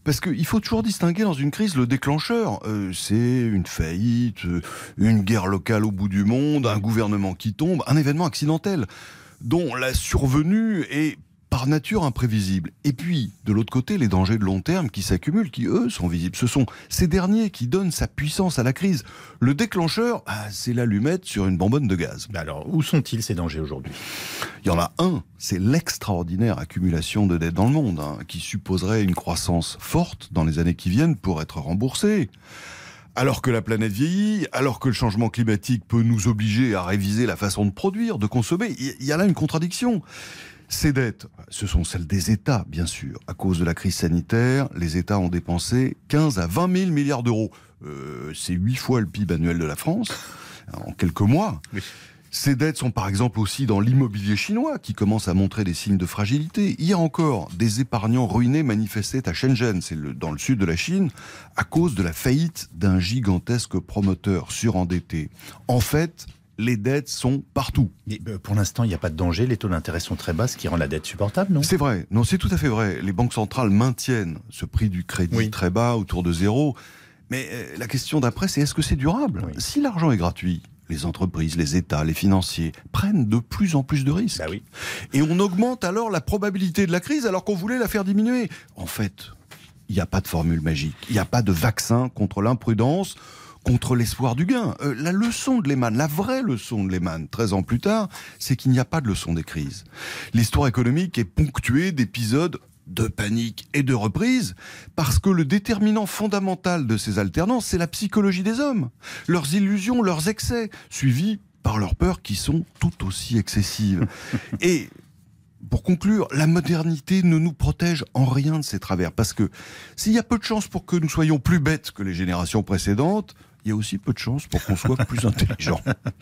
Parce qu'il faut toujours distinguer dans une crise le déclencheur. C'est une faillite, une guerre locale au bout du monde, un gouvernement qui tombe, un événement accidentel dont la survenue est par nature imprévisible. Et puis, de l'autre côté, les dangers de long terme qui s'accumulent, qui eux sont visibles. Ce sont ces derniers qui donnent sa puissance à la crise. Le déclencheur, c'est l'allumette sur une bonbonne de gaz. Alors, où sont-ils ces dangers aujourd'hui ? Il y en a un, c'est l'extraordinaire accumulation de dettes dans le monde, qui supposerait une croissance forte dans les années qui viennent pour être remboursée. Alors que la planète vieillit, alors que le changement climatique peut nous obliger à réviser la façon de produire, de consommer, il y a là une contradiction. Ces dettes, ce sont celles des États, bien sûr. À cause de la crise sanitaire, les États ont dépensé 15 à 20 000 milliards d'euros. C'est 8 fois le PIB annuel de la France, en quelques mois. Oui. Ces dettes sont par exemple aussi dans l'immobilier chinois, qui commence à montrer des signes de fragilité. Hier encore, des épargnants ruinés manifestaient à Shenzhen, dans le sud de la Chine, à cause de la faillite d'un gigantesque promoteur surendetté. En fait, les dettes sont partout. Mais pour l'instant, il n'y a pas de danger. Les taux d'intérêt sont très bas, ce qui rend la dette supportable, non ? C'est vrai. Non, c'est tout à fait vrai. Les banques centrales maintiennent ce prix du crédit très bas, autour de 0. Mais la question d'après, c'est est-ce que c'est durable ? Si l'argent est gratuit, les entreprises, les États, les financiers prennent de plus en plus de risques. Et on augmente alors la probabilité de la crise alors qu'on voulait la faire diminuer. En fait, il n'y a pas de formule magique. Il n'y a pas de vaccin contre l'imprudence, contre l'espoir du gain. La leçon de Lehman, la vraie leçon de Lehman, 13 ans plus tard, c'est qu'il n'y a pas de leçon des crises. L'histoire économique est ponctuée d'épisodes de panique et de reprise, parce que le déterminant fondamental de ces alternances, c'est la psychologie des hommes, leurs illusions, leurs excès, suivis par leurs peurs qui sont tout aussi excessives. Et pour conclure, la modernité ne nous protège en rien de ces travers, parce que s'il y a peu de chances pour que nous soyons plus bêtes que les générations précédentes, il y a aussi peu de chances pour qu'on soit plus intelligent.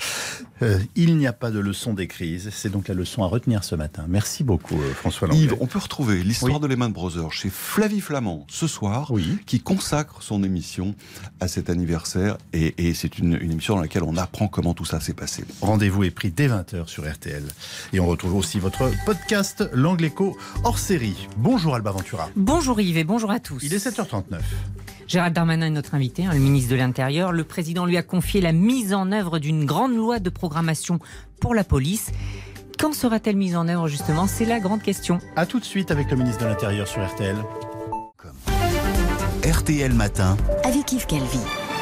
Il n'y a pas de leçon des crises. C'est donc la leçon à retenir ce matin. Merci beaucoup, François Langlais. Yves, on peut retrouver l'histoire de Lehman Brothers chez Flavie Flamand ce soir, qui consacre son émission à cet anniversaire. Et c'est une émission dans laquelle on apprend comment tout ça s'est passé. Rendez-vous est pris dès 20h sur RTL. Et on retrouve aussi votre podcast L'Angle Écho hors série. Bonjour Alba Ventura. Bonjour Yves et bonjour à tous. Il est 7h39. Gérald Darmanin est notre invité, le ministre de l'Intérieur. Le président lui a confié la mise en œuvre d'une grande loi de programmation pour la police. Quand sera-t-elle mise en œuvre justement ? C'est la grande question. A tout de suite avec le ministre de l'Intérieur sur RTL. RTL Matin. Avec Yves Calvi.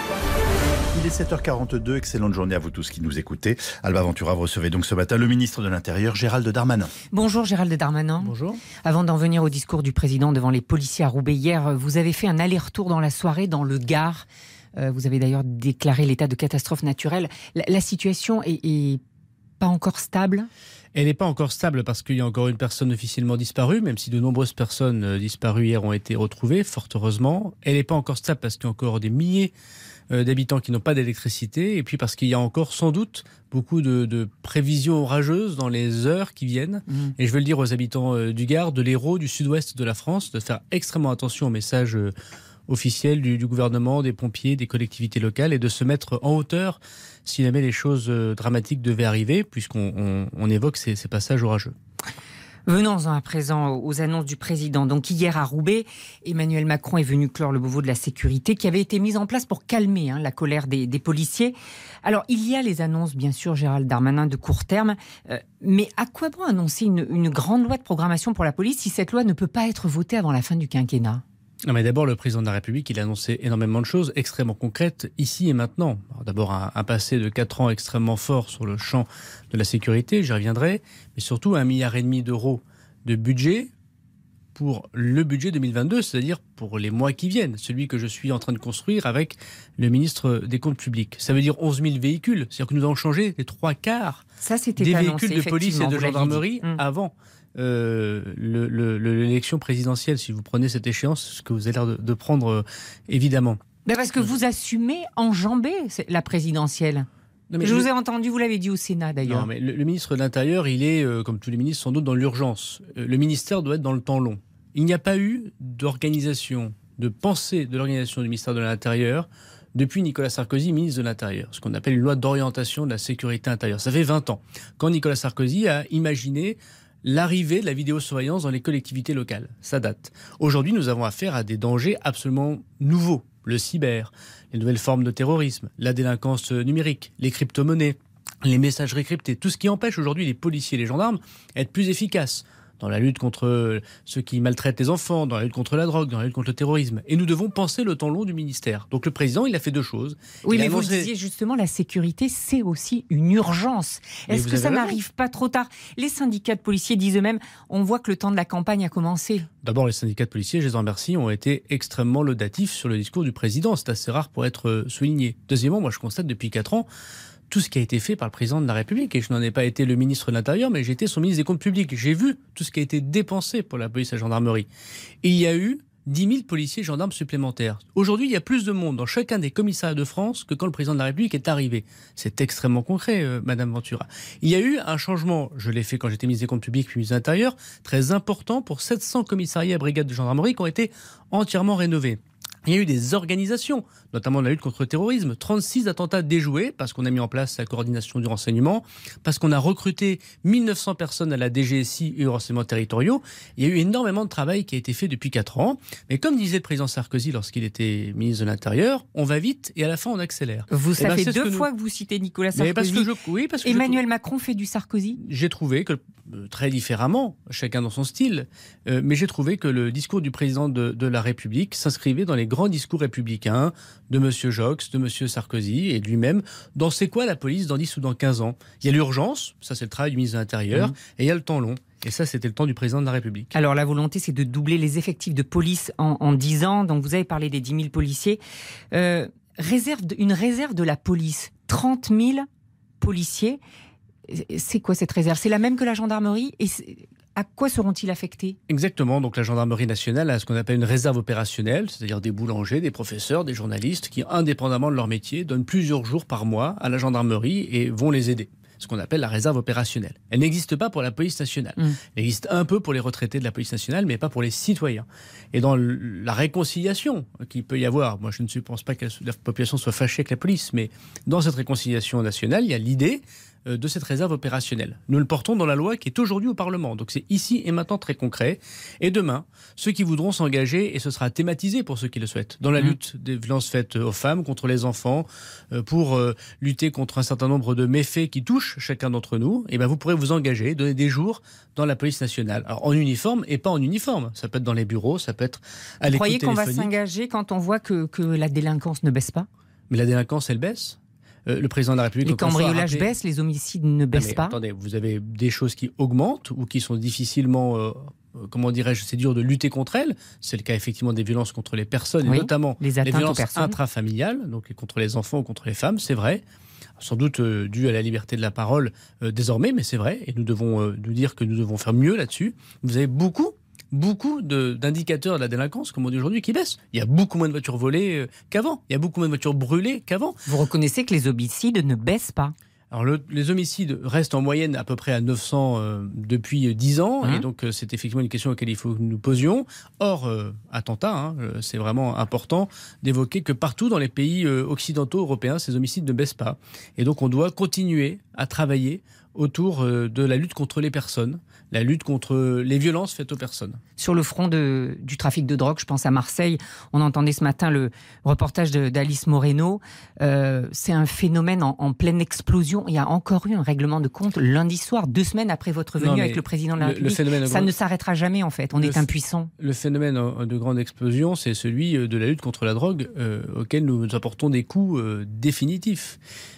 Il est 7h42, excellente journée à vous tous qui nous écoutez. Alba Ventura, vous recevez donc ce matin le ministre de l'Intérieur, Gérald Darmanin. Bonjour Gérald Darmanin. Bonjour. Avant d'en venir au discours du président devant les policiers à Roubaix hier, vous avez fait un aller-retour dans la soirée dans le Gard. Vous avez d'ailleurs déclaré l'état de catastrophe naturelle. La situation est pas encore stable ? Elle n'est pas encore stable parce qu'il y a encore une personne officiellement disparue, même si de nombreuses personnes disparues hier ont été retrouvées, fort heureusement. Elle n'est pas encore stable parce qu'il y a encore des milliers d'habitants qui n'ont pas d'électricité, et puis parce qu'il y a encore sans doute beaucoup de prévisions orageuses dans les heures qui viennent. Et je veux le dire aux habitants du Gard, de l'Hérault, du sud-ouest de la France, de faire extrêmement attention aux messages officiels du gouvernement, des pompiers, des collectivités locales, et de se mettre en hauteur si jamais les choses dramatiques devaient arriver, puisqu'on évoque ces passages orageux. Venons-en à présent aux annonces du président. Donc hier à Roubaix, Emmanuel Macron est venu clore le Beauvau de la sécurité qui avait été mise en place pour calmer la colère des policiers. Alors il y a les annonces, bien sûr, Gérald Darmanin, de court terme. Mais à quoi bon annoncer une grande loi de programmation pour la police si cette loi ne peut pas être votée avant la fin du quinquennat ? Non, mais d'abord, le président de la République, il a annoncé énormément de choses extrêmement concrètes ici et maintenant. Alors, d'abord, un passé de 4 ans extrêmement fort sur le champ de la sécurité, j'y reviendrai, mais surtout 1,5 milliard d'euros de budget pour le budget 2022, c'est-à-dire pour les mois qui viennent, celui que je suis en train de construire avec le ministre des Comptes publics. Ça veut dire 11 000 véhicules, c'est-à-dire que nous allons changer les 3/4 des véhicules de police et de gendarmerie avant l'élection présidentielle, si vous prenez cette échéance, ce que vous avez l'air de prendre évidemment. Ben parce que vous assumez enjamber la présidentielle. Je vous ai entendu, vous l'avez dit au Sénat d'ailleurs. Non, mais le ministre de l'Intérieur, il est, comme tous les ministres, sans doute dans l'urgence. Le ministère doit être dans le temps long. Il n'y a pas eu d'organisation, de pensée de l'organisation du ministère de l'Intérieur depuis Nicolas Sarkozy, ministre de l'Intérieur, ce qu'on appelle une loi d'orientation de la sécurité intérieure. Ça fait 20 ans. Quand Nicolas Sarkozy a imaginé l'arrivée de la vidéosurveillance dans les collectivités locales. Ça date. Aujourd'hui, nous avons affaire à des dangers absolument nouveaux. Le cyber, les nouvelles formes de terrorisme, la délinquance numérique, les crypto-monnaies, les messageries cryptées, tout ce qui empêche aujourd'hui les policiers et les gendarmes d'être plus efficaces dans la lutte contre ceux qui maltraitent les enfants, dans la lutte contre la drogue, dans la lutte contre le terrorisme. Et nous devons penser le temps long du ministère. Donc le président, il a fait 2 choses. Oui, mais vous le disiez justement, la sécurité, c'est aussi une urgence. Est-ce que ça n'arrive pas trop tard? Les syndicats de policiers disent eux-mêmes, on voit que le temps de la campagne a commencé. D'abord, les syndicats de policiers, je les en remercie, ont été extrêmement laudatifs sur le discours du président. C'est assez rare pour être souligné. Deuxièmement, moi je constate depuis 4 ans tout ce qui a été fait par le président de la République. Et je n'en ai pas été le ministre de l'Intérieur, mais j'ai été son ministre des Comptes publics. J'ai vu tout ce qui a été dépensé pour la police et la gendarmerie. Et il y a eu 10 000 policiers et gendarmes supplémentaires. Aujourd'hui, il y a plus de monde dans chacun des commissariats de France que quand le président de la République est arrivé. C'est extrêmement concret, Madame Ventura. Il y a eu un changement, je l'ai fait quand j'étais ministre des Comptes publics puis ministre de l'Intérieur, très important pour 700 commissariats et brigades de gendarmerie qui ont été entièrement rénovés. Il y a eu des organisations, notamment la lutte contre le terrorisme, 36 attentats déjoués parce qu'on a mis en place la coordination du renseignement, parce qu'on a recruté 1900 personnes à la DGSI et aux renseignements territoriaux. Il y a eu énormément de travail qui a été fait depuis 4 ans. Mais comme disait le président Sarkozy lorsqu'il était ministre de l'Intérieur, on va vite et à la fin on accélère. Ça fait 2 fois que vous citez Nicolas Sarkozy. Parce que Emmanuel Macron fait du Sarkozy. J'ai trouvé que, très différemment, chacun dans son style, mais j'ai trouvé que le discours du président de la République s'inscrivait dans les grands discours républicains de M. Joxe, de M. Sarkozy et de lui-même dans c'est quoi la police dans 10 ou dans 15 ans. Il y a l'urgence, ça c'est le travail du ministre de l'Intérieur, et il y a le temps long. Et ça, c'était le temps du président de la République. Alors, la volonté, c'est de doubler les effectifs de police en 10 ans. Donc, vous avez parlé des 10 000 policiers. Une réserve de la police, 30 000 policiers. C'est quoi cette réserve? C'est la même que la gendarmerie? Et à quoi seront-ils affectés? Exactement. Donc la gendarmerie nationale a ce qu'on appelle une réserve opérationnelle, c'est-à-dire des boulangers, des professeurs, des journalistes qui, indépendamment de leur métier, donnent plusieurs jours par mois à la gendarmerie et vont les aider. Ce qu'on appelle la réserve opérationnelle. Elle n'existe pas pour la police nationale. Elle existe un peu pour les retraités de la police nationale, mais pas pour les citoyens. Et dans la réconciliation qu'il peut y avoir, moi je ne pense pas que la population soit fâchée avec la police, mais dans cette réconciliation nationale, il y a l'idée de cette réserve opérationnelle. Nous le portons dans la loi qui est aujourd'hui au Parlement. Donc c'est ici et maintenant très concret. Et demain, ceux qui voudront s'engager, et ce sera thématisé pour ceux qui le souhaitent, dans la lutte des violences faites aux femmes, contre les enfants, pour lutter contre un certain nombre de méfaits qui touchent chacun d'entre nous, et ben vous pourrez vous engager, donner des jours dans la police nationale. Alors en uniforme et pas en uniforme. Ça peut être dans les bureaux, ça peut être à l'écoute téléphonique. Vous croyez qu'on va s'engager quand on voit que la délinquance ne baisse pas? Mais la délinquance, elle baisse. Le président de la République... Les cambriolages baissent, les homicides ne baissent pas. Attendez, vous avez des choses qui augmentent ou qui sont difficilement... comment dirais-je, c'est dur de lutter contre elles. C'est le cas effectivement des violences contre les personnes, et notamment les violences intrafamiliales, donc contre les enfants ou contre les femmes, c'est vrai. Sans doute dû à la liberté de la parole désormais, mais c'est vrai. Et nous devons nous dire que nous devons faire mieux là-dessus. Vous avez beaucoup d'indicateurs de la délinquance, comme on dit aujourd'hui, qui baissent. Il y a beaucoup moins de voitures volées qu'avant. Il y a beaucoup moins de voitures brûlées qu'avant. Vous reconnaissez que les homicides ne baissent pas? Alors les homicides restent en moyenne à peu près à 900 depuis 10 ans. Et donc c'est effectivement une question à laquelle il faut que nous posions. Or, attentat, c'est vraiment important d'évoquer que partout dans les pays occidentaux européens, ces homicides ne baissent pas. Et donc on doit continuer à travailler autour de la lutte contre les personnes, la lutte contre les violences faites aux personnes. Sur le front du trafic de drogue, je pense à Marseille, on entendait ce matin le reportage d'Alice Moreno. C'est un phénomène en pleine explosion. Il y a encore eu un règlement de compte lundi soir, 2 semaines après votre venue avec le président de la République. Ça ne s'arrêtera jamais en fait, on est impuissant. Le phénomène de grande explosion, c'est celui de la lutte contre la drogue auquel nous apportons des coups définitifs.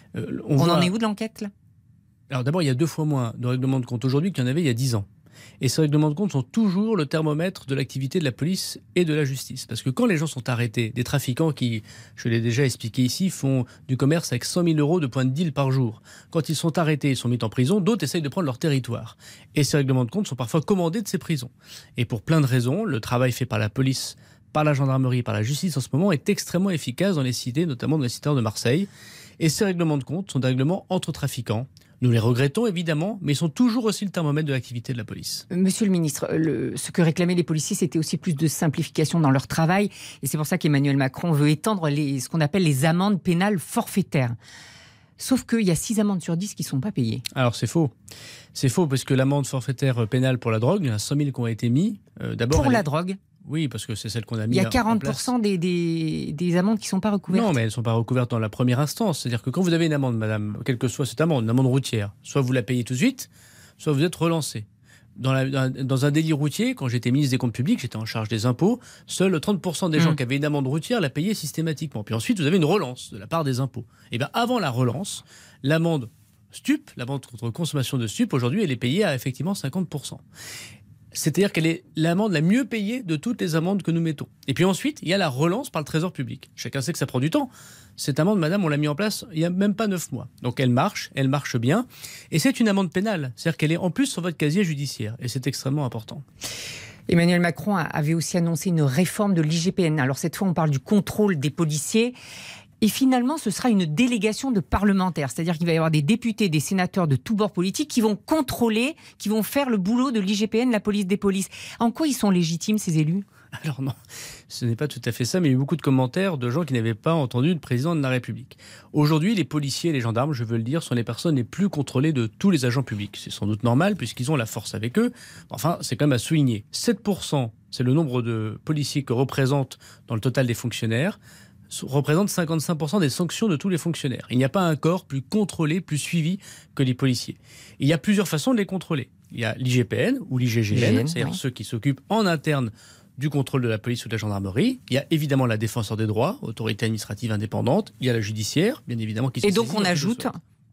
On en est où de l'enquête là ? Alors d'abord, il y a 2 fois moins de règlements de compte aujourd'hui qu'il y en avait il y a 10 ans. Et ces règlements de compte sont toujours le thermomètre de l'activité de la police et de la justice. Parce que quand les gens sont arrêtés, des trafiquants qui, je l'ai déjà expliqué ici, font du commerce avec 100 000 € de points de deal par jour. Quand ils sont arrêtés, ils sont mis en prison, d'autres essayent de prendre leur territoire. Et ces règlements de compte sont parfois commandés de ces prisons. Et pour plein de raisons, le travail fait par la police, par la gendarmerie, par la justice en ce moment est extrêmement efficace dans les cités, notamment dans les cités de Marseille. Et ces règlements de compte sont des règlements entre trafiquants. Nous les regrettons évidemment, mais ils sont toujours aussi le thermomètre de l'activité de la police. Monsieur le ministre, ce que réclamaient les policiers, c'était aussi plus de simplification dans leur travail. Et c'est pour ça qu'Emmanuel Macron veut étendre ce qu'on appelle les amendes pénales forfaitaires. Sauf qu'il y a 6 amendes sur 10 qui ne sont pas payées. Alors c'est faux. C'est faux parce que l'amende forfaitaire pénale pour la drogue, il y en a 100 000 qui ont été mis. Pour la drogue ? Oui, parce que c'est celle qu'on a mis. Il y a 40% des amendes qui ne sont pas recouvertes. Non, mais elles ne sont pas recouvertes dans la première instance. C'est-à-dire que quand vous avez une amende, madame, quelle que soit cette amende, une amende routière, soit vous la payez tout de suite, soit vous êtes relancé. Dans un délit routier, quand j'étais ministre des Comptes publics, j'étais en charge des impôts, seuls 30% des gens qui avaient une amende routière la payaient systématiquement. Puis ensuite, vous avez une relance de la part des impôts. Et bien avant la relance, l'amende stup, l'amende contre consommation de stup, aujourd'hui, elle est payée à effectivement 50%. C'est-à-dire qu'elle est l'amende la mieux payée de toutes les amendes que nous mettons. Et puis ensuite, il y a la relance par le Trésor public. Chacun sait que ça prend du temps. Cette amende, madame, on l'a mis en place il n'y a même pas 9 mois. Donc elle marche bien. Et c'est une amende pénale. C'est-à-dire qu'elle est en plus sur votre casier judiciaire. Et c'est extrêmement important. Emmanuel Macron avait aussi annoncé une réforme de l'IGPN. Alors cette fois, on parle du contrôle des policiers. Et finalement, ce sera une délégation de parlementaires. C'est-à-dire qu'il va y avoir des députés, des sénateurs de tous bords politiques qui vont contrôler, qui vont faire le boulot de l'IGPN, la police des polices. En quoi ils sont légitimes, ces élus ? Alors non, ce n'est pas tout à fait ça, mais il y a eu beaucoup de commentaires de gens qui n'avaient pas entendu le président de la République. Aujourd'hui, les policiers et les gendarmes, je veux le dire, sont les personnes les plus contrôlées de tous les agents publics. C'est sans doute normal, puisqu'ils ont la force avec eux. Enfin, c'est quand même à souligner. 7%, c'est le nombre de policiers que représentent dans le total des fonctionnaires, représente 55% des sanctions de tous les fonctionnaires. Il n'y a pas un corps plus contrôlé, plus suivi que les policiers. Il y a plusieurs façons de les contrôler. Il y a l'IGPN ou l'IGGN, c'est-à-dire ceux qui s'occupent en interne du contrôle de la police ou de la gendarmerie. Il y a évidemment la défenseur des droits, autorité administrative indépendante. Il y a la judiciaire, bien évidemment. Et donc on ajoute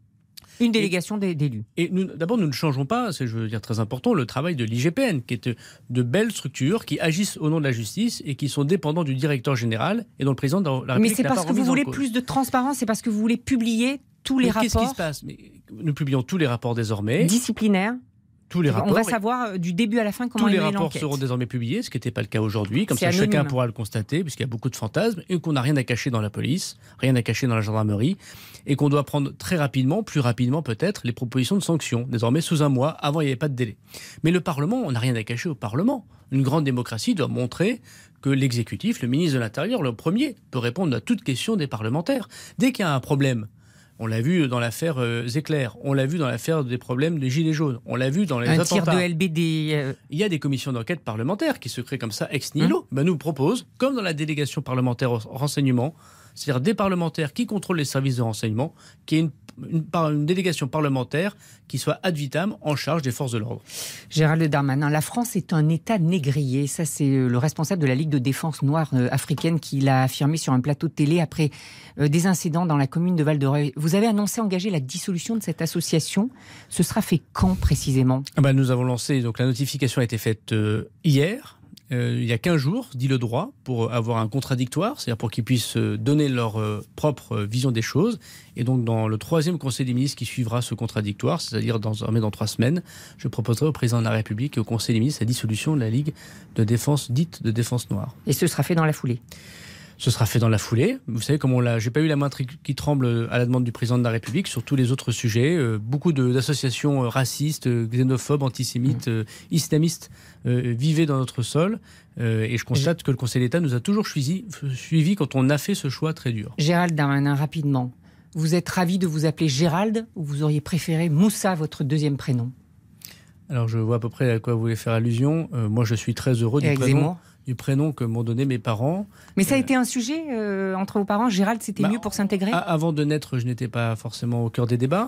une délégation d'élus. Et d'abord, nous ne changeons pas, c'est, je veux dire, très important, le travail de l'IGPN, qui est de belles structures qui agissent au nom de la justice et qui sont dépendants du directeur général et dont le président de la République. Mais c'est parce que vous voulez plus de transparence, c'est parce que vous voulez publier tous les rapports. Qu'est-ce qui se passe ? Nous publions tous les rapports désormais. Disciplinaires. Tous les rapports. On va savoir du début à la fin comment tous il les est l'enquête. rapports seront désormais publiés, ce qui n'était pas le cas aujourd'hui. Comme ça, anonyme. Chacun pourra le constater, puisqu'il y a beaucoup de fantasmes, et qu'on n'a rien à cacher dans la police, rien à cacher dans la gendarmerie, et qu'on doit prendre très rapidement, plus rapidement peut-être, les propositions de sanctions. Désormais, sous un mois, avant il n'y avait pas de délai. Mais le Parlement, on n'a rien à cacher au Parlement. Une grande démocratie doit montrer que l'exécutif, le ministre de l'Intérieur, le premier, peut répondre à toute question des parlementaires. Dès qu'il y a un problème, on l'a vu dans l'affaire Zecler, on l'a vu dans l'affaire des problèmes des Gilets jaunes, on l'a vu dans les attentats. Un tir de LBD. Il y a des commissions d'enquête parlementaires qui se créent comme ça ex nihilo. Nous propose, comme dans la délégation parlementaire au renseignement, c'est-à-dire des parlementaires qui contrôlent les services de renseignement, qui est une délégation parlementaire qui soit ad vitam en charge des forces de l'ordre. Gérald Darmanin, la France est un État négrier. Ça, c'est le responsable de la Ligue de défense noire africaine qui l'a affirmé sur un plateau de télé après des incidents dans la commune de Val-de-Reuil. Vous avez annoncé engager la dissolution de cette association. Ce sera fait quand précisément ? Nous avons lancé, donc la notification a été faite hier. Il y a 15 jours, dit le droit, pour avoir un contradictoire, c'est-à-dire pour qu'ils puissent donner leur propre vision des choses. Et donc, dans le 3e Conseil des ministres qui suivra ce contradictoire, c'est-à-dire dans 3 semaines, je proposerai au président de la République et au Conseil des ministres la dissolution de la Ligue de défense, dite de défense noire. Et ce sera fait dans la foulée ? Ce sera fait dans la foulée. Vous savez, j'ai pas eu la main qui tremble à la demande du président de la République sur tous les autres sujets. Beaucoup d'associations racistes, xénophobes, antisémites, islamistes vivaient dans notre sol. Et je constate que le Conseil d'État nous a toujours suivis quand on a fait ce choix très dur. Gérald Darmanin, rapidement. Vous êtes ravi de vous appeler Gérald ou vous auriez préféré Moussa, votre 2e prénom ? Alors, je vois à peu près à quoi vous voulez faire allusion. Moi, je suis très heureux du prénom que m'ont donné mes parents. Mais ça a été un sujet entre vos parents. Gérald, c'était mieux pour s'intégrer ? Avant de naître, je n'étais pas forcément au cœur des débats.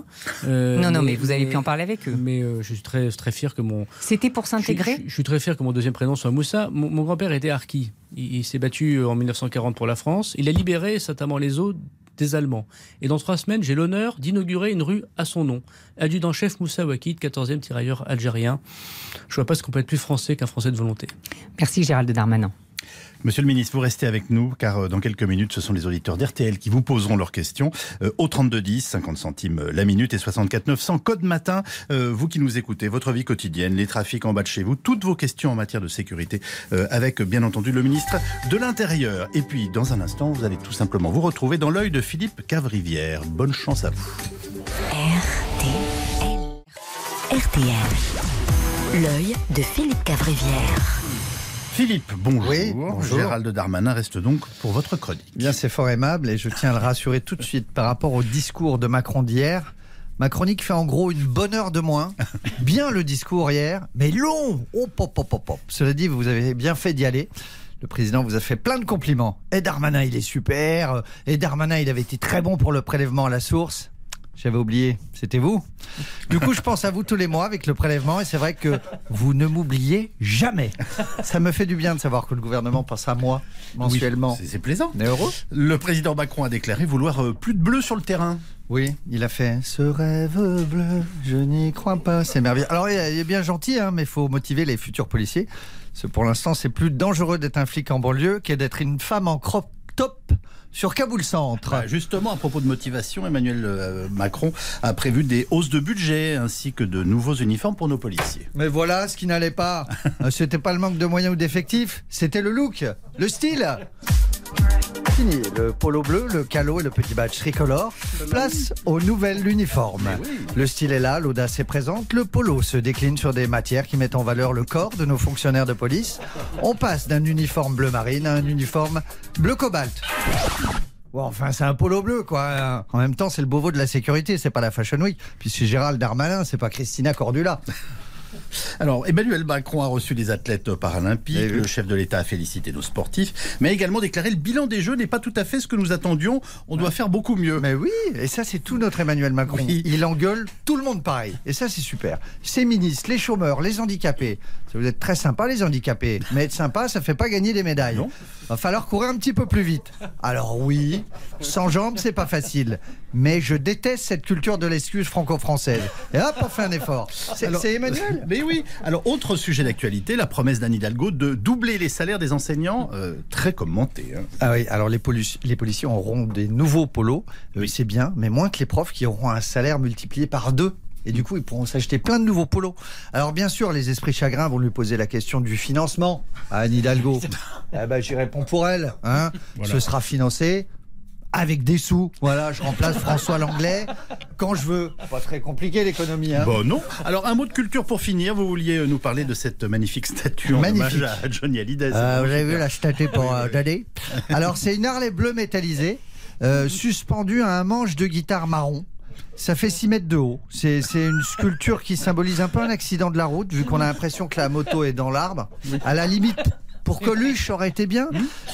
Mais vous avez pu en parler avec eux. Mais je suis très, très fier que mon... C'était pour s'intégrer ? Je suis très fier que mon 2e prénom soit Moussa. Mon grand-père était harki. Il s'est battu en 1940 pour la France. Il a libéré certainement les eaux des Allemands. Et dans 3 semaines, j'ai l'honneur d'inaugurer une rue à son nom. Adjudant-chef Moussa Ouakid, 14e tirailleur algérien. Je ne vois pas ce qu'on peut être plus français qu'un Français de volonté. Merci Gérald Darmanin. Monsieur le ministre, vous restez avec nous, car dans quelques minutes, ce sont les auditeurs d'RTL qui vous poseront leurs questions au 3210, 50 centimes la minute et 64 900, code matin. Vous qui nous écoutez, votre vie quotidienne, les trafics en bas de chez vous, toutes vos questions en matière de sécurité, avec bien entendu le ministre de l'Intérieur. Et puis, dans un instant, vous allez tout simplement vous retrouver dans l'œil de Philippe Cavrivière. Bonne chance à vous. RTL. L'œil de Philippe Cavrivière. Philippe, bonjour. Oui, bonjour. Gérald Darmanin reste donc pour votre chronique. Bien, c'est fort aimable et je tiens à le rassurer tout de suite par rapport au discours de Macron d'hier. Ma chronique fait en gros une bonne heure de moins. Bien le discours hier, mais long. Oh, pop, pop, pop, pop. Cela dit, vous avez bien fait d'y aller. Le président vous a fait plein de compliments. Et Darmanin, il est super. Et Darmanin, il avait été très bon pour le prélèvement à la source. J'avais oublié, c'était vous. Du coup, je pense à vous tous les mois avec le prélèvement et c'est vrai que vous ne m'oubliez jamais. Ça me fait du bien de savoir que le gouvernement pense à moi mensuellement. Oui, c'est plaisant. On est heureux. Le président Macron a déclaré vouloir plus de bleu sur le terrain. Oui, il a fait ce rêve bleu, je n'y crois pas, c'est merveilleux. Alors, il est bien gentil, hein, mais il faut motiver les futurs policiers. Parce que pour l'instant, c'est plus dangereux d'être un flic en banlieue qu'est d'être une femme en crop top sur Kaboul Centre. Justement, à propos de motivation, Emmanuel Macron a prévu des hausses de budget ainsi que de nouveaux uniformes pour nos policiers. Mais voilà ce qui n'allait pas. C'était pas le manque de moyens ou d'effectifs, c'était le look, le style. Fini le polo bleu, le calot et le petit badge tricolore. Place au nouvel uniforme. Le style est là, l'audace est présente. Le polo se décline sur des matières qui mettent en valeur le corps de nos fonctionnaires de police. On passe d'un uniforme bleu marine à un uniforme bleu cobalt. Bon, enfin, c'est un polo bleu, quoi. En même temps, c'est le Beauvau de la sécurité, c'est pas la Fashion Week. Puis c'est Gérald Darmanin, c'est pas Christina Cordula. Alors, Emmanuel Macron a reçu les athlètes paralympiques, le chef de l'État a félicité nos sportifs, mais a également déclaré le bilan des Jeux n'est pas tout à fait ce que nous attendions, on doit faire beaucoup mieux. Mais oui, et ça c'est tout notre Emmanuel Macron. Oui. Il engueule tout le monde pareil, et ça c'est super. Ses ministres, les chômeurs, les handicapés, vous êtes très sympas les handicapés, mais être sympa ça fait pas gagner des médailles. Non. Va falloir courir un petit peu plus vite. Alors oui, sans jambes c'est pas facile, mais je déteste cette culture de l'excuse franco-française. Et hop, on fait un effort. C'est Emmanuel. Mais oui. Alors, autre sujet d'actualité, la promesse d'Anne Hidalgo de doubler les salaires des enseignants, très commentée. Hein. Ah oui, alors les policiers auront des nouveaux polos, c'est bien, mais moins que les profs qui auront un salaire multiplié par 2. Et du coup, ils pourront s'acheter plein de nouveaux polos. Alors bien sûr, les esprits chagrins vont lui poser la question du financement à Anne Hidalgo. J'y réponds pour elle. Hein. Voilà. Ce sera financé avec des sous. Voilà, je remplace François Langlais quand je veux. Pas très compliqué l'économie. Hein. Bon, non. Alors, un mot de culture pour finir. Vous vouliez nous parler de cette magnifique statue en hommage à Johnny Hallyday. Vous avez vu la statue pour Daddy. Alors, c'est une Harley bleue métallisée suspendue à un manche de guitare marron. Ça fait 6 mètres de haut. C'est une sculpture qui symbolise un peu un accident de la route, vu qu'on a l'impression que la moto est dans l'arbre. À la limite, pour Coluche, ça aurait été bien.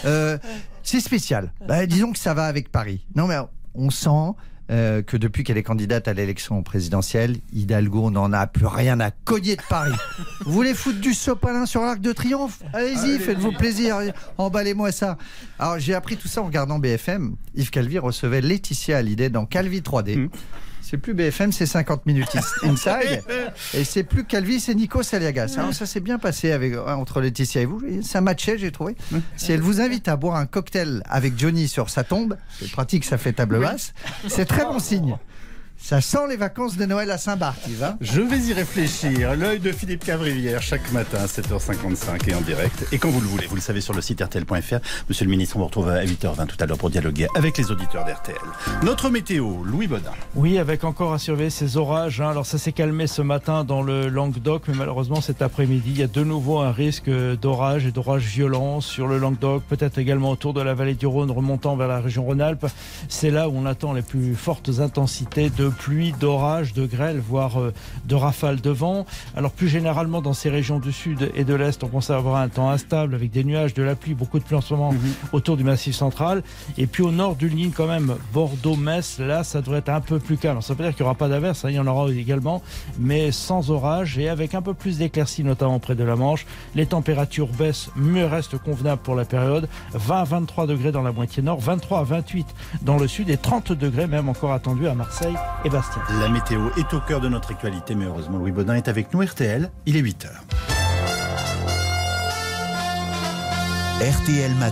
C'est spécial. Disons que ça va avec Paris. Non, mais on sent que depuis qu'elle est candidate à l'élection présidentielle, Hidalgo n'en a plus rien à cogner de Paris. Vous voulez foutre du sopalin sur l'Arc de Triomphe? Allez-y, faites-vous plaisir. Emballez-moi ça. Alors, j'ai appris tout ça en regardant BFM. Yves Calvi recevait Laetitia Hallyday dans Calvi 3D. C'est plus BFM, c'est 50 minutes inside. Et c'est plus Calvi, c'est Nico Saliagas. Alors ça s'est bien passé entre Laetitia et vous. Ça matchait, j'ai trouvé. Si elle vous invite à boire un cocktail avec Johnny sur sa tombe, c'est pratique, ça fait table basse. C'est très bon signe. Ça sent les vacances de Noël à Saint-Barth, Yves. Hein. Je vais y réfléchir. L'œil de Philippe Cavrivière chaque matin à 7h55 et en direct. Et quand vous le voulez, vous le savez sur le site RTL.fr. Monsieur le ministre, on vous retrouve à 8h20 tout à l'heure pour dialoguer avec les auditeurs d'RTL. Notre météo, Louis Baudin. Oui, avec encore à surveiller ces orages. Hein. Alors ça s'est calmé ce matin dans le Languedoc, mais malheureusement cet après-midi, il y a de nouveau un risque d'orage et d'orage violents sur le Languedoc, peut-être également autour de la vallée du Rhône remontant vers la région Rhône-Alpes. C'est là où on attend les plus fortes intensités de pluie, d'orage, de grêle, voire de rafales de vent. Alors plus généralement dans ces régions du sud et de l'est, on pense avoir un temps instable avec des nuages, de la pluie, beaucoup de pluie en ce moment autour du Massif central. Et puis au nord d'une ligne quand même, Bordeaux-Metz, là ça devrait être un peu plus calme. Alors, ça veut dire qu'il n'y aura pas d'averse, hein, il y en aura également, mais sans orage et avec un peu plus d'éclaircies, notamment près de la Manche. Les températures baissent, mais restent convenables pour la période. 20 à 23 degrés dans la moitié nord, 23 à 28 dans le sud et 30 degrés même encore attendus à Marseille et Bastia. La météo est au cœur de notre actualité, mais heureusement Louis Baudin est avec nous. RTL, il est 8h. RTL Matin.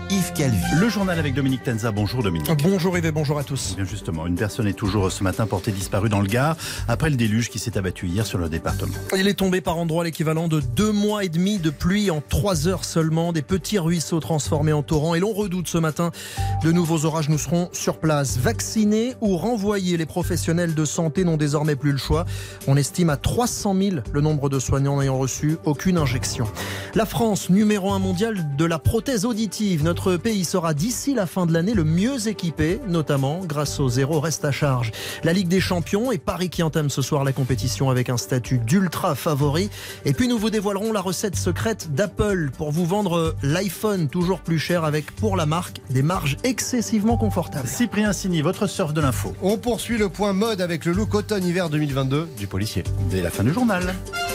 Yves Calvi. Le journal avec Dominique Tenza. Bonjour Dominique. Bonjour Yves et bonjour à tous. Bien justement, une personne est toujours ce matin portée disparue dans le Gard après le déluge qui s'est abattu hier sur le département. Il est tombé par endroits l'équivalent de 2 mois et demi de pluie en 3 heures seulement. Des petits ruisseaux transformés en torrents et l'on redoute ce matin de nouveaux orages. Nous serons sur place. Vacciner ou renvoyer, les professionnels de santé n'ont désormais plus le choix. On estime à 300 000 le nombre de soignants n'ayant reçu aucune injection. La France, numéro 1 mondial de la prothèse auditive. Notre pays sera d'ici la fin de l'année le mieux équipé, notamment grâce au zéro reste à charge. La Ligue des Champions et Paris qui entame ce soir la compétition avec un statut d'ultra favori. Et puis nous vous dévoilerons la recette secrète d'Apple pour vous vendre l'iPhone toujours plus cher avec, pour la marque, des marges excessivement confortables. Cyprien Signy, votre surf de l'info. On poursuit le point mode avec le look automne-hiver 2022 du policier. Dès la fin du journal.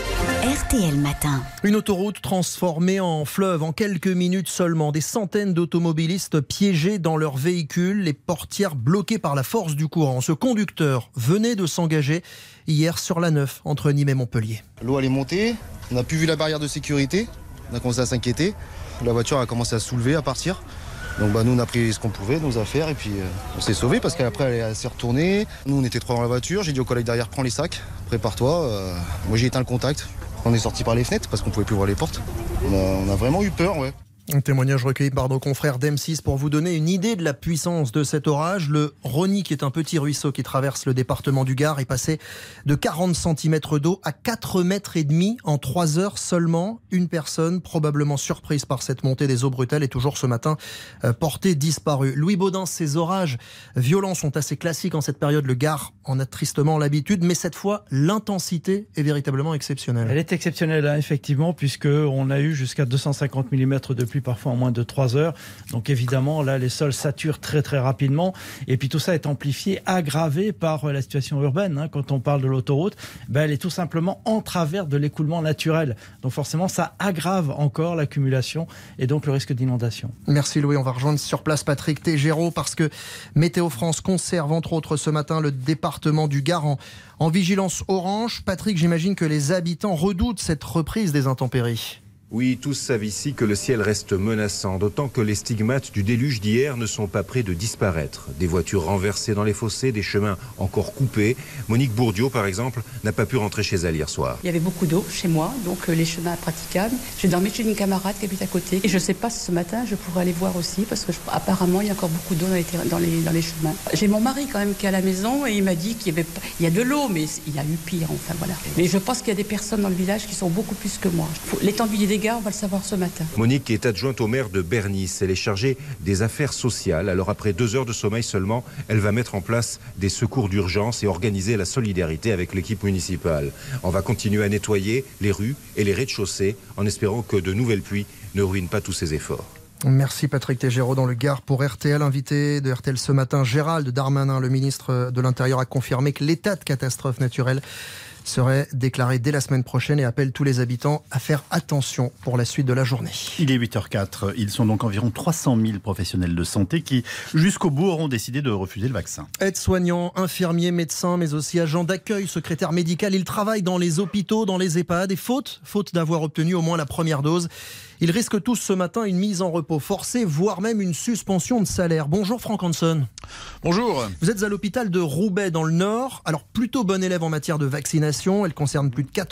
RTL Matin. Une autoroute transformée en fleuve en quelques minutes seulement. Des centaines d'automobilistes piégés dans leur véhicule, les portières bloquées par la force du courant. Ce conducteur venait de s'engager hier sur la 9 entre Nîmes et Montpellier. L'eau elle est montée, on n'a plus vu la barrière de sécurité, on a commencé à s'inquiéter. La voiture a commencé à se soulever, à partir. Donc nous on a pris ce qu'on pouvait, nos affaires, et puis on s'est sauvés parce qu'après elle s'est retournée. Nous on était 3 dans la voiture, j'ai dit au collègue derrière prends les sacs, prépare-toi. Moi j'ai éteint le contact, on est sorti par les fenêtres parce qu'on pouvait plus voir les portes. On a vraiment eu peur, ouais. Un témoignage recueilli par nos confrères d'M6 pour vous donner une idée de la puissance de cet orage. Le Rony, qui est un petit ruisseau qui traverse le département du Gard, est passé de 40 cm d'eau à 4,5 mètres en 3 heures seulement. Une personne, probablement surprise par cette montée des eaux brutales, est toujours ce matin portée disparue. Louis Baudin, ces orages violents sont assez classiques en cette période. Le Gard en a tristement l'habitude, mais cette fois, l'intensité est véritablement exceptionnelle. Elle est exceptionnelle, hein, effectivement, puisqu'on a eu jusqu'à 250 mm de pluie parfois en moins de 3 heures. Donc évidemment, là, les sols saturent très très rapidement. Et puis tout ça est amplifié, aggravé par la situation urbaine. Hein. Quand on parle de l'autoroute, elle est tout simplement en travers de l'écoulement naturel. Donc forcément, ça aggrave encore l'accumulation et donc le risque d'inondation. Merci Louis. On va rejoindre sur place Patrick Tégéraud parce que Météo France conserve entre autres ce matin le département du Gard en vigilance orange. Patrick, j'imagine que les habitants redoutent cette reprise des intempéries. Oui, tous savent ici que le ciel reste menaçant, d'autant que les stigmates du déluge d'hier ne sont pas près de disparaître. Des voitures renversées dans les fossés, des chemins encore coupés. Monique Bourdieu, par exemple, n'a pas pu rentrer chez elle hier soir. Il y avait beaucoup d'eau chez moi, donc les chemins impraticables. J'ai dormi chez une camarade qui habite à côté. Et je ne sais pas si ce matin, je pourrais aller voir aussi, parce que apparemment, il y a encore beaucoup d'eau dans les chemins. J'ai mon mari quand même qui est à la maison et il m'a dit qu'il y a de l'eau, mais il y a eu pire, enfin voilà. Mais je pense qu'il y a des personnes dans le village qui sont beaucoup plus que moi. L'étendue des dégâts, on va le savoir ce matin. Monique est adjointe au maire de Bernis. Elle est chargée des affaires sociales. Alors après 2 heures de sommeil seulement, elle va mettre en place des secours d'urgence et organiser la solidarité avec l'équipe municipale. On va continuer à nettoyer les rues et les rez-de-chaussée en espérant que de nouvelles pluies ne ruinent pas tous ces efforts. Merci Patrick Tégéraud dans le Gard pour RTL. Invité de RTL ce matin, Gérald Darmanin, le ministre de l'Intérieur, a confirmé que l'état de catastrophe naturelle serait déclaré dès la semaine prochaine et appelle tous les habitants à faire attention pour la suite de la journée. Il est 8h04. Ils sont donc environ 300 000 professionnels de santé qui, jusqu'au bout, auront décidé de refuser le vaccin. Aides-soignants, infirmiers, médecins, mais aussi agents d'accueil, secrétaires médicaux. Ils travaillent dans les hôpitaux, dans les EHPAD et faute d'avoir obtenu au moins la première dose, ils risquent tous ce matin une mise en repos forcée, voire même une suspension de salaire. Bonjour Franck Hanson. Bonjour. Vous êtes à l'hôpital de Roubaix dans le Nord. Alors plutôt bon élève en matière de vaccination. Elle concerne plus de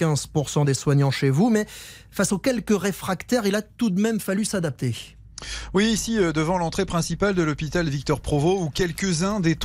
95% des soignants chez vous. Mais face aux quelques réfractaires, il a tout de même fallu s'adapter. Oui, ici, devant l'entrée principale de l'hôpital Victor Provost, où quelques-uns des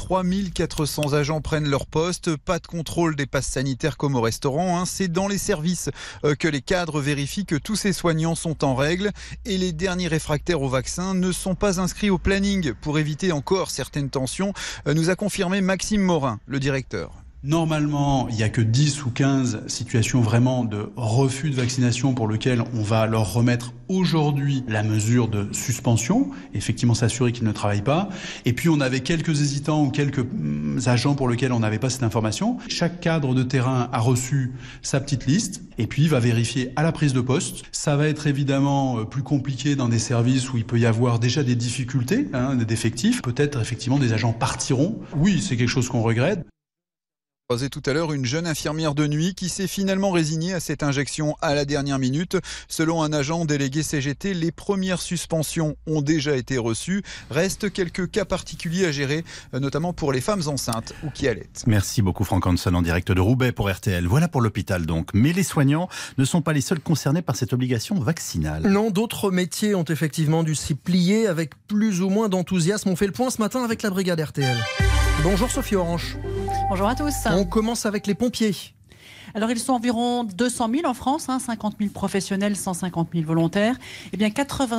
3400 agents prennent leur poste. Pas de contrôle des passes sanitaires comme au restaurant. C'est dans les services que les cadres vérifient que tous ces soignants sont en règle. Et les derniers réfractaires au vaccin ne sont pas inscrits au planning pour éviter encore certaines tensions, nous a confirmé Maxime Morin, le directeur. Normalement, il n'y a que 10 ou 15 situations vraiment de refus de vaccination pour lesquelles on va leur remettre aujourd'hui la mesure de suspension, effectivement s'assurer qu'ils ne travaillent pas. Et puis on avait quelques hésitants ou quelques agents pour lesquels on n'avait pas cette information. Chaque cadre de terrain a reçu sa petite liste et puis va vérifier à la prise de poste. Ça va être évidemment plus compliqué dans des services où il peut y avoir déjà des difficultés, d'effectifs. Peut-être effectivement des agents partiront. Oui, c'est quelque chose qu'on regrette. croisé tout à l'heure une jeune infirmière de nuit qui s'est finalement résignée à cette injection à la dernière minute. Selon un agent délégué CGT, les premières suspensions ont déjà été reçues. Restent quelques cas particuliers à gérer, notamment pour les femmes enceintes ou qui allaitent. Merci beaucoup Franck Hanson en direct de Roubaix pour RTL. Voilà pour l'hôpital donc. Mais les soignants ne sont pas les seuls concernés par cette obligation vaccinale. Non, d'autres métiers ont effectivement dû s'y plier avec plus ou moins d'enthousiasme. On fait le point ce matin avec la brigade RTL. Bonjour Sophie Orange. Bonjour à tous. On commence avec les pompiers. Alors, ils sont environ 200 000 en France, 50 000 professionnels, 150 000 volontaires. Eh bien,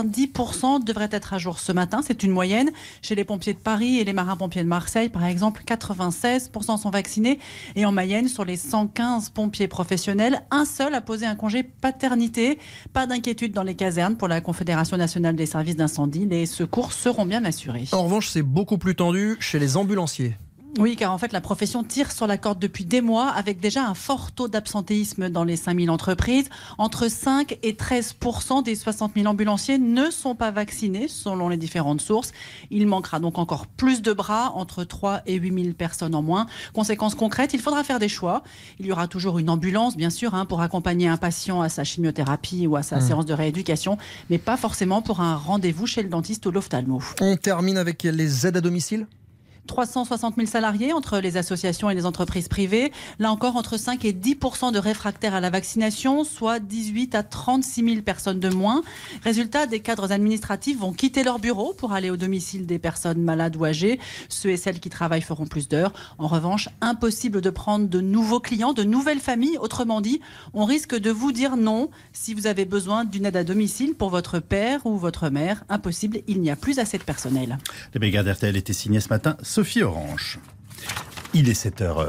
90% devraient être à jour ce matin. C'est une moyenne. Chez les pompiers de Paris et les marins-pompiers de Marseille, par exemple, 96% sont vaccinés. Et en Mayenne, sur les 115 pompiers professionnels, un seul a posé un congé paternité. Pas d'inquiétude dans les casernes pour la Confédération nationale des services d'incendie. Les secours seront bien assurés. En revanche, c'est beaucoup plus tendu chez les ambulanciers. Oui, car en fait, la profession tire sur la corde depuis des mois avec déjà un fort taux d'absentéisme dans les 5000 entreprises. Entre 5 et 13% des 60 000 ambulanciers ne sont pas vaccinés selon les différentes sources. Il manquera donc encore plus de bras, entre 3 et 8 000 personnes en moins. Conséquence concrète, il faudra faire des choix. Il y aura toujours une ambulance, bien sûr, pour accompagner un patient à sa chimiothérapie ou à sa séance de rééducation, mais pas forcément pour un rendez-vous chez le dentiste ou l'ophtalmo. On termine avec les aides à domicile. 360 000 salariés entre les associations et les entreprises privées. Là encore, entre 5 et 10% de réfractaires à la vaccination, soit 18 à 36 000 personnes de moins. Résultat, des cadres administratifs vont quitter leur bureau pour aller au domicile des personnes malades ou âgées. Ceux et celles qui travaillent feront plus d'heures. En revanche, impossible de prendre de nouveaux clients, de nouvelles familles. Autrement dit, on risque de vous dire non si vous avez besoin d'une aide à domicile pour votre père ou votre mère. Impossible, il n'y a plus assez de personnel. Les brigades RTL étaient signées ce matin. Sophie Orange. Il est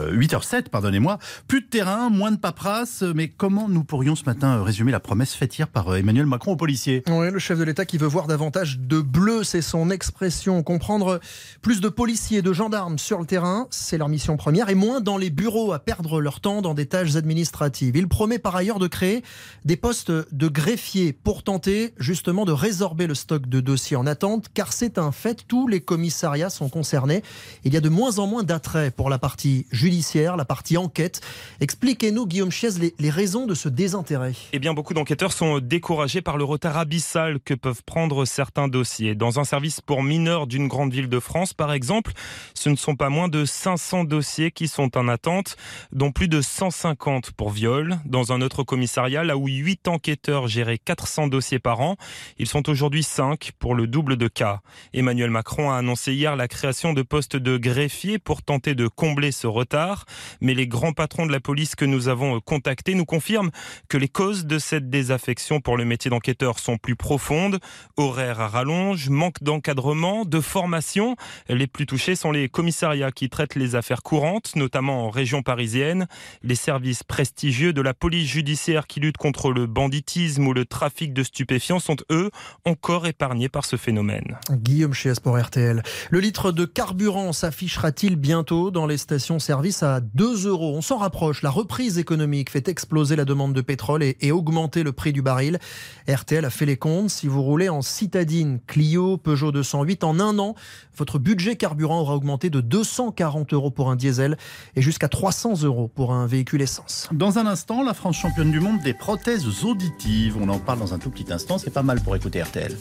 8h07, pardonnez-moi. Plus de terrain, moins de paperasse. Mais comment nous pourrions ce matin résumer la promesse faite hier par Emmanuel Macron aux policiers ? Oui, le chef de l'État qui veut voir davantage de bleu, c'est son expression. Comprendre plus de policiers, de gendarmes sur le terrain, c'est leur mission première. Et moins dans les bureaux à perdre leur temps dans des tâches administratives. Il promet par ailleurs de créer des postes de greffiers pour tenter justement de résorber le stock de dossiers en attente. Car c'est un fait, tous les commissariats sont concernés. Il y a de moins en moins d'attrait pour la partie judiciaire, la partie enquête. Expliquez-nous, Guillaume Chiez, les raisons de ce désintérêt. Eh bien, beaucoup d'enquêteurs sont découragés par le retard abyssal que peuvent prendre certains dossiers. Dans un service pour mineurs d'une grande ville de France, par exemple, ce ne sont pas moins de 500 dossiers qui sont en attente, dont plus de 150 pour viol. Dans un autre commissariat, là où 8 enquêteurs géraient 400 dossiers par an, ils sont aujourd'hui 5 pour le double de cas. Emmanuel Macron a annoncé hier la création de postes de greffiers pour tenter de combler ce retard, mais les grands patrons de la police que nous avons contactés nous confirment que les causes de cette désaffection pour le métier d'enquêteur sont plus profondes. Horaires à rallonge, manque d'encadrement, de formation. Les plus touchés sont les commissariats qui traitent les affaires courantes, notamment en région parisienne. Les services prestigieux de la police judiciaire qui luttent contre le banditisme ou le trafic de stupéfiants sont, eux, encore épargnés par ce phénomène. Guillaume Chiez pour RTL. Le litre de carburant s'affichera-t-il bientôt dans les stations-service à 2 €? On s'en rapproche. La reprise économique fait exploser la demande de pétrole et augmenter le prix du baril. RTL a fait les comptes. Si vous roulez en citadine, Clio, Peugeot 208, en un an, votre budget carburant aura augmenté de 240 € pour un diesel et jusqu'à 300 € pour un véhicule essence. Dans un instant, la France championne du monde des prothèses auditives. On en parle dans un tout petit instant. C'est pas mal pour écouter RTL.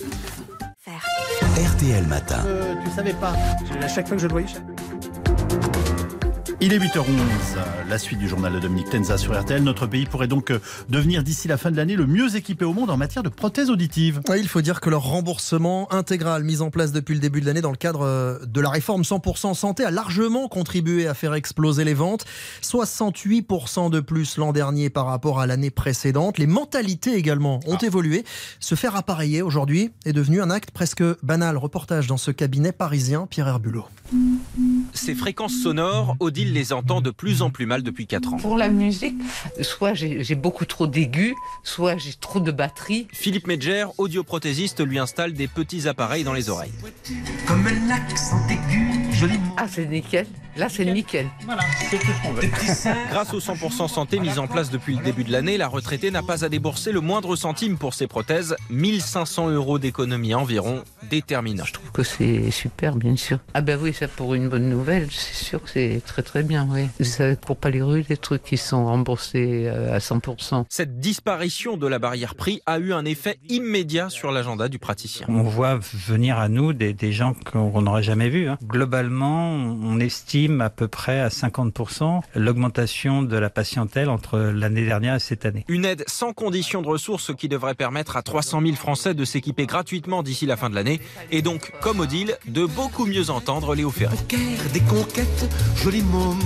RTL Matin. Tu savais pas. À chaque fois que je le voyais. Il est 8h11, la suite du journal de Dominique Tenza sur RTL. Notre pays pourrait donc devenir d'ici la fin de l'année le mieux équipé au monde en matière de prothèses auditives. Il faut dire que leur remboursement intégral mis en place depuis le début de l'année dans le cadre de la réforme 100% santé a largement contribué à faire exploser les ventes. 68% de plus l'an dernier par rapport à l'année précédente. Les mentalités également ont évolué. Se faire appareiller aujourd'hui est devenu un acte presque banal. Reportage dans ce cabinet parisien, Pierre Herbulot. Ces fréquences sonores, Odile les entend de plus en plus mal depuis 4 ans. Pour la musique, soit j'ai beaucoup trop d'aigus, soit j'ai trop de batterie. Philippe Medger, audioprothésiste, lui installe des petits appareils dans les oreilles. Comme l'accent aigu, joliment. Ah, c'est nickel. Là, c'est nickel. Voilà, c'est tout ce qu'on veut. Grâce au 100% santé mis en place depuis le début de l'année, la retraitée n'a pas à débourser le moindre centime pour ses prothèses. 1 500 € d'économie environ, déterminant. Je trouve que c'est super, bien sûr. Ah ben oui, ça pour une bonne nouvelle. nouvelle, c'est sûr que c'est très très bien, oui. Ça court pas les rues, les trucs qui sont remboursés à 100%. Cette disparition de la barrière prix a eu un effet immédiat sur l'agenda du praticien. On voit venir à nous des gens qu'on n'aurait jamais vus. Globalement, on estime à peu près à 50% l'augmentation de la patientèle entre l'année dernière et cette année. Une aide sans condition de ressources qui devrait permettre à 300 000 Français de s'équiper gratuitement d'ici la fin de l'année et donc, comme Odile, de beaucoup mieux entendre Léo Ferré. Des conquêtes, joli môme.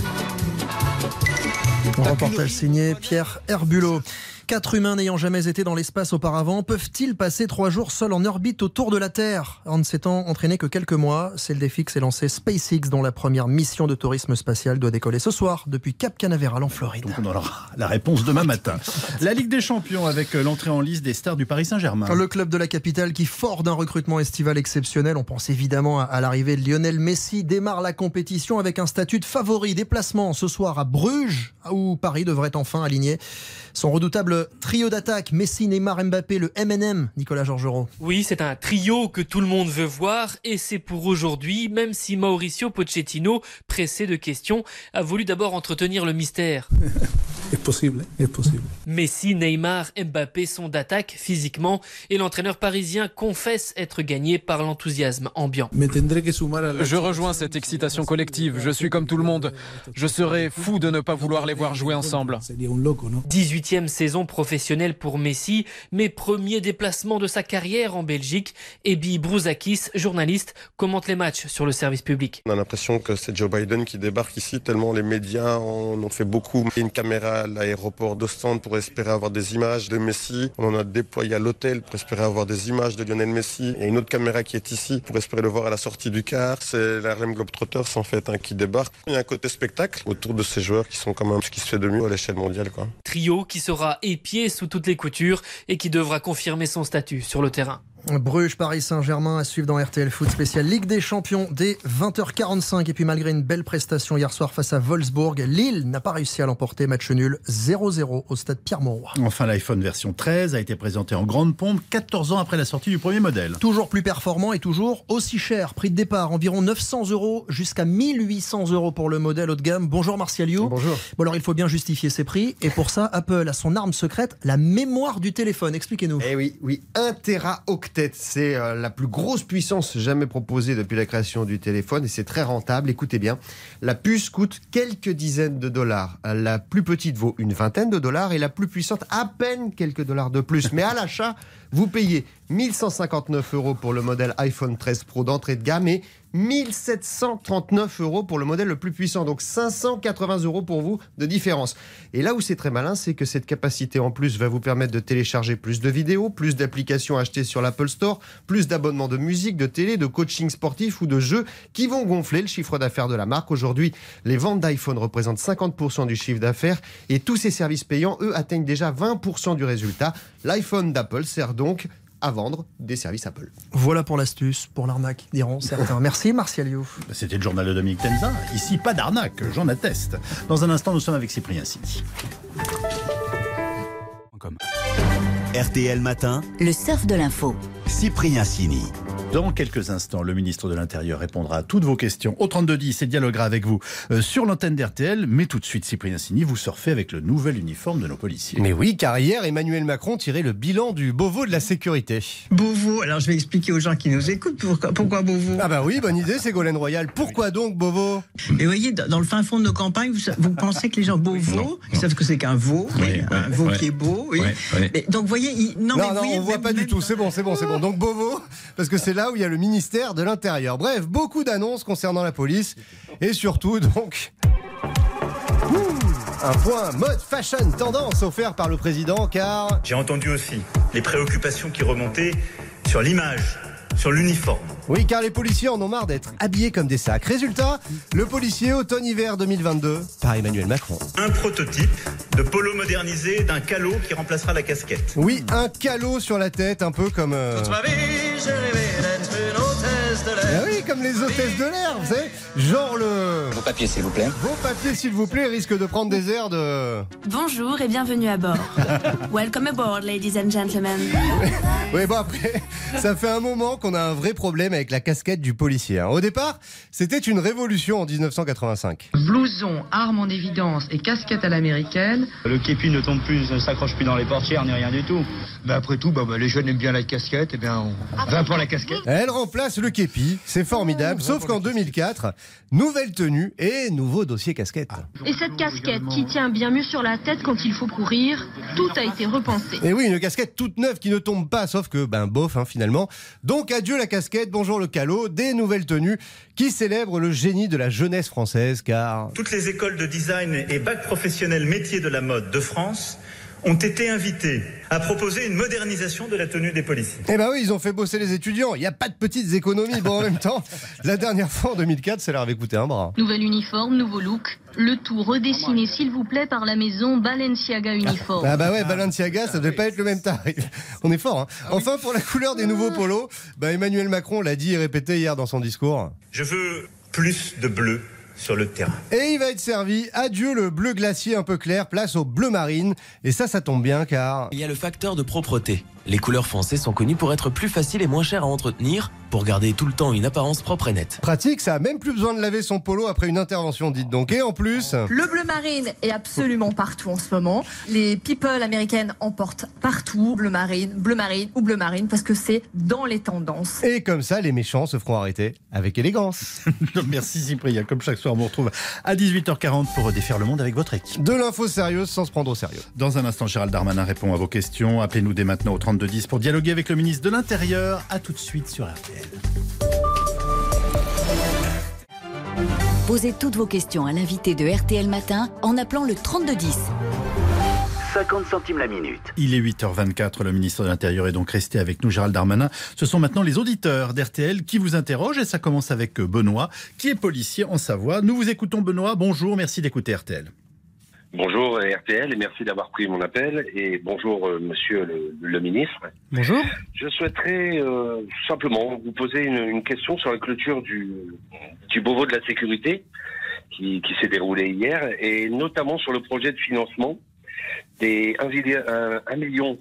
Reportage signé Pierre Herbulot. 4 humains n'ayant jamais été dans l'espace auparavant peuvent-ils passer 3 jours seuls en orbite autour de la Terre en ne s'étant entraînés que quelques mois? C'est le défi que s'est lancé SpaceX, dont la première mission de tourisme spatial doit décoller ce soir depuis Cap Canaveral en Floride. Donc on aura la réponse demain matin. La Ligue des Champions avec l'entrée en lice des stars du Paris Saint-Germain. Le club de la capitale qui, fort d'un recrutement estival exceptionnel, on pense évidemment à l'arrivée de Lionel Messi, démarre la compétition avec un statut de favori. Déplacement ce soir à Bruges, où Paris devrait enfin aligner son redoutable trio d'attaque, Messi, Neymar, Mbappé, le MNM, Nicolas Georgerot. Oui, c'est un trio que tout le monde veut voir et c'est pour aujourd'hui, même si Mauricio Pochettino, pressé de questions, a voulu d'abord entretenir le mystère. Est possible. Messi, Neymar, Mbappé sont d'attaque physiquement et l'entraîneur parisien confesse être gagné par l'enthousiasme ambiant. Je rejoins cette excitation collective, je suis comme tout le monde. Je serais fou de ne pas vouloir les voir jouer ensemble. 18e saison professionnelle pour Messi, mais premier déplacement de sa carrière en Belgique. Ebi Brouzakis, journaliste, commente les matchs sur le service public. On a l'impression que c'est Joe Biden qui débarque ici, tellement les médias en ont fait beaucoup. Il y a une caméra à l'aéroport d'Ostende pour espérer avoir des images de Messi. On en a déployé à l'hôtel pour espérer avoir des images de Lionel Messi. Il y a une autre caméra qui est ici pour espérer le voir à la sortie du car. C'est la Harlem Globetrotters en fait qui débarque. Il y a un côté spectacle autour de ces joueurs qui sont quand même ce qui se fait de mieux à l'échelle mondiale. Trio qui sera épié sous toutes les coutures et qui devra confirmer son statut sur le terrain. Bruges, Paris Saint-Germain à suivre dans RTL Foot spécial Ligue des Champions dès 20h45. Et puis malgré une belle prestation hier soir face à Wolfsburg, Lille n'a pas réussi à l'emporter. Match nul 0-0 au stade Pierre-Mauroy. Enfin, l'iPhone version 13 a été présenté en grande pompe 14 ans après la sortie du premier modèle. Toujours plus performant et toujours aussi cher. Prix de départ environ 900 € jusqu'à 1800 € pour le modèle haut de gamme. Bonjour Martial You. Bonjour. Bon alors il faut bien justifier ses prix. Et pour ça, Apple a son arme secrète, la mémoire du téléphone. Expliquez-nous. Eh oui, 1 Teraoctet. C'est la plus grosse puissance jamais proposée depuis la création du téléphone et c'est très rentable. Écoutez bien, la puce coûte quelques dizaines de dollars. La plus petite vaut une vingtaine de dollars et la plus puissante à peine quelques dollars de plus. Mais à l'achat, vous payez 1159 € pour le modèle iPhone 13 Pro d'entrée de gamme et 1739 € pour le modèle le plus puissant. Donc 580 € pour vous de différence. Et là où c'est très malin, c'est que cette capacité en plus va vous permettre de télécharger plus de vidéos, plus d'applications achetées sur l'Apple Store, plus d'abonnements de musique, de télé, de coaching sportif ou de jeux qui vont gonfler le chiffre d'affaires de la marque. Aujourd'hui, les ventes d'iPhone représentent 50% du chiffre d'affaires et tous ces services payants, eux, atteignent déjà 20% du résultat. L'iPhone d'Apple sert donc à vendre des services Apple. Voilà pour l'astuce, pour l'arnaque, diront certains. Merci Martial You. C'était le journal de Dominique Tenza. Ici, pas d'arnaque, j'en atteste. Dans un instant, nous sommes avec Cyprien Sini. RTL Matin, le surf de l'info. Cyprien Sini. Dans quelques instants, le ministre de l'Intérieur répondra à toutes vos questions au 3210 et dialoguera avec vous sur l'antenne d'RTL. Mais tout de suite, Cyprien Sini, vous surfez avec le nouvel uniforme de nos policiers. Mais oui, car hier, Emmanuel Macron tirait le bilan du Beauvau de la sécurité. Beauvau, alors je vais expliquer aux gens qui nous écoutent pourquoi Beauvau. Ah bah oui, bonne idée Ségolène Royal. Pourquoi donc Beauvau? Et vous voyez, dans le fin fond de nos campagnes, vous pensez que les gens Beauvau, ils savent que c'est qu'un veau, un veau qui est beau. Oui. Mais, donc vous voyez, non, on voit pas du tout, c'est bon. Donc Beauvau, parce que c'est là où il y a le ministère de l'Intérieur. Bref, beaucoup d'annonces concernant la police et surtout donc un point mode fashion tendance offert par le président car... J'ai entendu aussi les préoccupations qui remontaient sur l'image, sur l'uniforme. Oui, car les policiers en ont marre d'être habillés comme des sacs. Résultat, le policier automne-hiver 2022 par Emmanuel Macron. Un prototype de polo modernisé d'un calot qui remplacera la casquette. Oui, un calot sur la tête, un peu comme... Toute ma vie, j'ai rêvé d'être une hôtesse hôtesses de l'air. Ah oui, comme les hôtesses de l'air, vous savez. Genre le... Vos papiers, s'il vous plaît. Vos papiers, s'il vous plaît, risquent de prendre des airs de... Bonjour et bienvenue à bord. Welcome aboard, ladies and gentlemen. Oui, bon après, ça fait un moment qu'on a un vrai problème avec la casquette du policier. Au départ, c'était une révolution en 1985. Blouson, arme en évidence et casquette à l'américaine. Le képi ne tombe plus, ne s'accroche plus dans les portières, ni rien du tout. Bah après tout, les jeunes aiment bien la casquette, et bien on va pour la casquette. Elle remplace le képi, c'est formidable, sauf qu'en 2004, nouvelle tenue et nouveau dossier casquette. Et cette casquette qui tient bien mieux sur la tête quand il faut courir, tout a été repensé. Et oui, une casquette toute neuve qui ne tombe pas, sauf que, bof, finalement. Donc adieu la casquette, bonjour le calot, des nouvelles tenues qui célèbrent le génie de la jeunesse française, car... Toutes les écoles de design et bacs professionnels métiers de la mode de France ont été invités à proposer une modernisation de la tenue des policiers. Eh ben oui, ils ont fait bosser les étudiants. Il n'y a pas de petites économies. Bon, en même temps, la dernière fois, en 2004, ça leur avait coûté un bras. Nouvel uniforme, nouveau look. Le tout redessiné, s'il vous plaît, par la maison Balenciaga Uniforme. Ah bah ouais, Balenciaga, ça devait pas être le même tarif. On est fort, hein. Enfin, pour la couleur des nouveaux polos, Emmanuel Macron l'a dit et répété hier dans son discours. Je veux plus de bleu sur le terrain. Et il va être servi. Adieu le bleu glacier un peu clair, place au bleu marine. Et ça tombe bien car... Il y a le facteur de propreté. Les couleurs foncées sont connues pour être plus faciles et moins chères à entretenir, pour garder tout le temps une apparence propre et nette. Pratique, ça a même plus besoin de laver son polo après une intervention, dites donc. Et en plus... Le bleu marine est absolument partout en ce moment. Les people américaines en portent partout. Bleu marine ou bleu marine, parce que c'est dans les tendances. Et comme ça, les méchants se feront arrêter avec élégance. Merci Cyprien. Comme chaque soir, on vous retrouve à 18h40 pour défaire le monde avec votre équipe. De l'info sérieuse sans se prendre au sérieux. Dans un instant, Gérald Darmanin répond à vos questions. Appelez-nous dès maintenant au 3210 pour dialoguer avec le ministre de l'Intérieur. À tout de suite sur RTL. Posez toutes vos questions à l'invité de RTL Matin en appelant le 3210. 50 centimes la minute. Il est 8h24, le ministre de l'Intérieur est donc resté avec nous, Gérald Darmanin. Ce sont maintenant les auditeurs d'RTL qui vous interrogent et ça commence avec Benoît, qui est policier en Savoie. Nous vous écoutons Benoît, bonjour, merci d'écouter RTL. Bonjour RTL et merci d'avoir pris mon appel et bonjour monsieur le ministre. Bonjour. Je souhaiterais simplement vous poser une question sur la clôture du Beauvau de la sécurité qui s'est déroulé hier et notamment sur le projet de financement des 1 milliard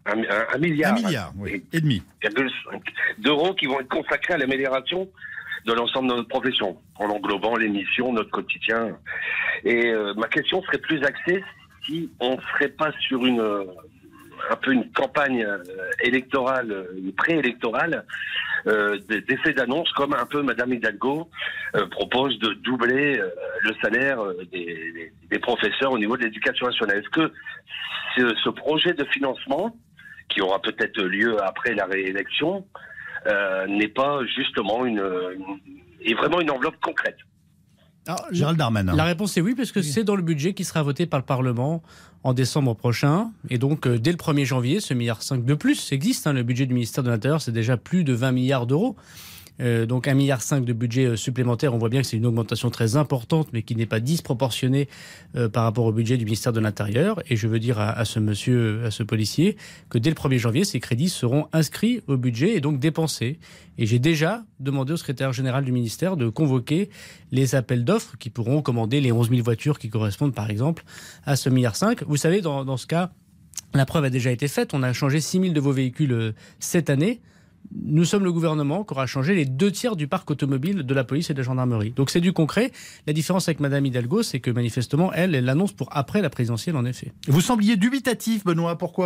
oui, et demi d'euros qui vont être consacrés à l'amélioration de l'ensemble de notre profession, en englobant les missions, notre quotidien. Et ma question serait plus axée si on ne serait pas sur un peu une campagne électorale, préélectorale, d'effets d'annonce, comme un peu Madame Hidalgo propose de doubler le salaire des professeurs au niveau de l'éducation nationale. Est-ce que ce projet de financement, qui aura peut-être lieu après la réélection, n'est pas justement est vraiment une enveloppe concrète? Alors, Gérald Darmanin. La réponse est oui, parce que c'est dans le budget qui sera voté par le Parlement en décembre prochain. Et donc, dès le 1er janvier, ce 1,5 milliard de plus existe. Le budget du ministère de l'Intérieur, c'est déjà plus de 20 milliards d'euros. Donc 1,5 milliard de budget supplémentaire, on voit bien que c'est une augmentation très importante, mais qui n'est pas disproportionnée par rapport au budget du ministère de l'Intérieur. Et je veux dire à ce policier, que dès le 1er janvier, ces crédits seront inscrits au budget et donc dépensés. Et j'ai déjà demandé au secrétaire général du ministère de convoquer les appels d'offres qui pourront commander les 11 000 voitures qui correspondent par exemple à ce 1,5 milliard. Vous savez, dans ce cas, la preuve a déjà été faite. On a changé 6 000 de vos véhicules cette année. Nous sommes le gouvernement qui aura changé les 2/3 du parc automobile de la police et de la gendarmerie. Donc c'est du concret. La différence avec Madame Hidalgo, c'est que manifestement, elle l'annonce pour après la présidentielle, en effet. Vous sembliez dubitatif, Benoît, pourquoi ?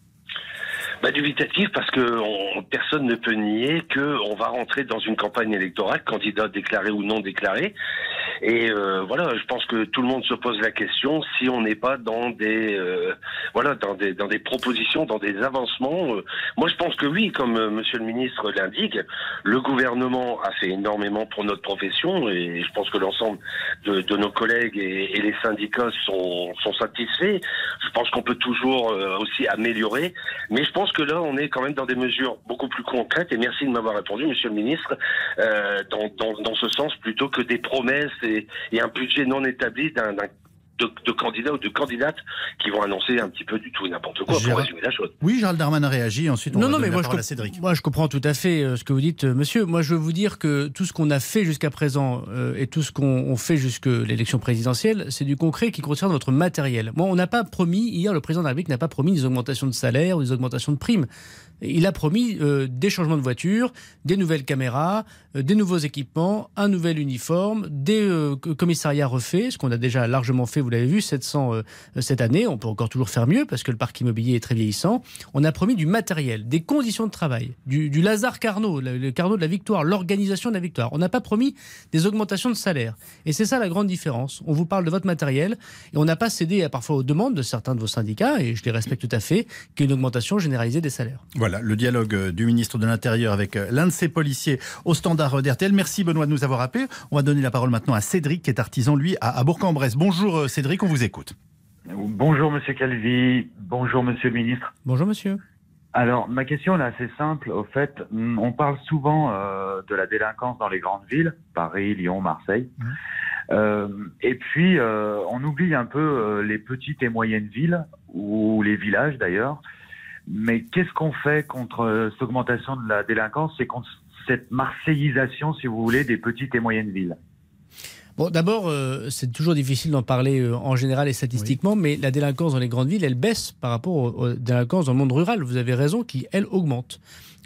Dubitatif parce que personne ne peut nier qu'on va rentrer dans une campagne électorale, candidat déclaré ou non déclaré. Et voilà, je pense que tout le monde se pose la question si on n'est pas dans des dans des propositions, dans des avancements. Moi, je pense que oui, comme Monsieur le ministre l'indique, le gouvernement a fait énormément pour notre profession et je pense que l'ensemble de nos collègues et les syndicats sont satisfaits. Je pense qu'on peut toujours aussi améliorer, mais je pense que là, on est quand même dans des mesures beaucoup plus concrètes et merci de m'avoir répondu, Monsieur le ministre, dans ce sens plutôt que des promesses et un budget non établi de candidats ou de candidates qui vont annoncer un petit peu du tout et n'importe quoi pour résumer la chose. Oui, Gérald Darmanin réagit, ensuite on va donner la parole à Cédric. Moi, je comprends tout à fait ce que vous dites, monsieur. Moi, je veux vous dire que tout ce qu'on a fait jusqu'à présent et tout ce qu'on fait jusqu'à l'élection présidentielle, c'est du concret qui concerne votre matériel. Moi, on n'a pas promis, hier, le président de la République n'a pas promis des augmentations de salaire ou des augmentations de primes. Il a promis des changements de voitures, des nouvelles caméras, des nouveaux équipements, un nouvel uniforme, des commissariats refaits, ce qu'on a déjà largement fait, vous l'avez vu, 700 cette année. On peut encore toujours faire mieux parce que le parc immobilier est très vieillissant. On a promis du matériel, des conditions de travail, du Lazare Carnot, le Carnot de la victoire, l'organisation de la victoire. On n'a pas promis des augmentations de salaire. Et c'est ça la grande différence. On vous parle de votre matériel et on n'a pas cédé parfois aux demandes de certains de vos syndicats, et je les respecte tout à fait, qu'il y ait une augmentation généralisée des salaires. Voilà, le dialogue du ministre de l'Intérieur avec l'un de ses policiers au standard d'RTL. Merci Benoît de nous avoir appelé. On va donner la parole maintenant à Cédric, qui est artisan, lui, à Bourg-en-Bresse. Bonjour Cédric, on vous écoute. Bonjour Monsieur Calvi, bonjour Monsieur le Ministre. Bonjour Monsieur. Alors, ma question est assez simple. Au fait, on parle souvent de la délinquance dans les grandes villes, Paris, Lyon, Marseille. Et puis, on oublie un peu les petites et moyennes villes, ou les villages d'ailleurs. Mais qu'est-ce qu'on fait contre cette augmentation de la délinquance et contre cette marseillisation, si vous voulez, des petites et moyennes villes? Bon, d'abord, c'est toujours difficile d'en parler en général et statistiquement, mais la délinquance dans les grandes villes, elle baisse par rapport aux délinquances dans le monde rural. Vous avez raison, qui, elle, augmente.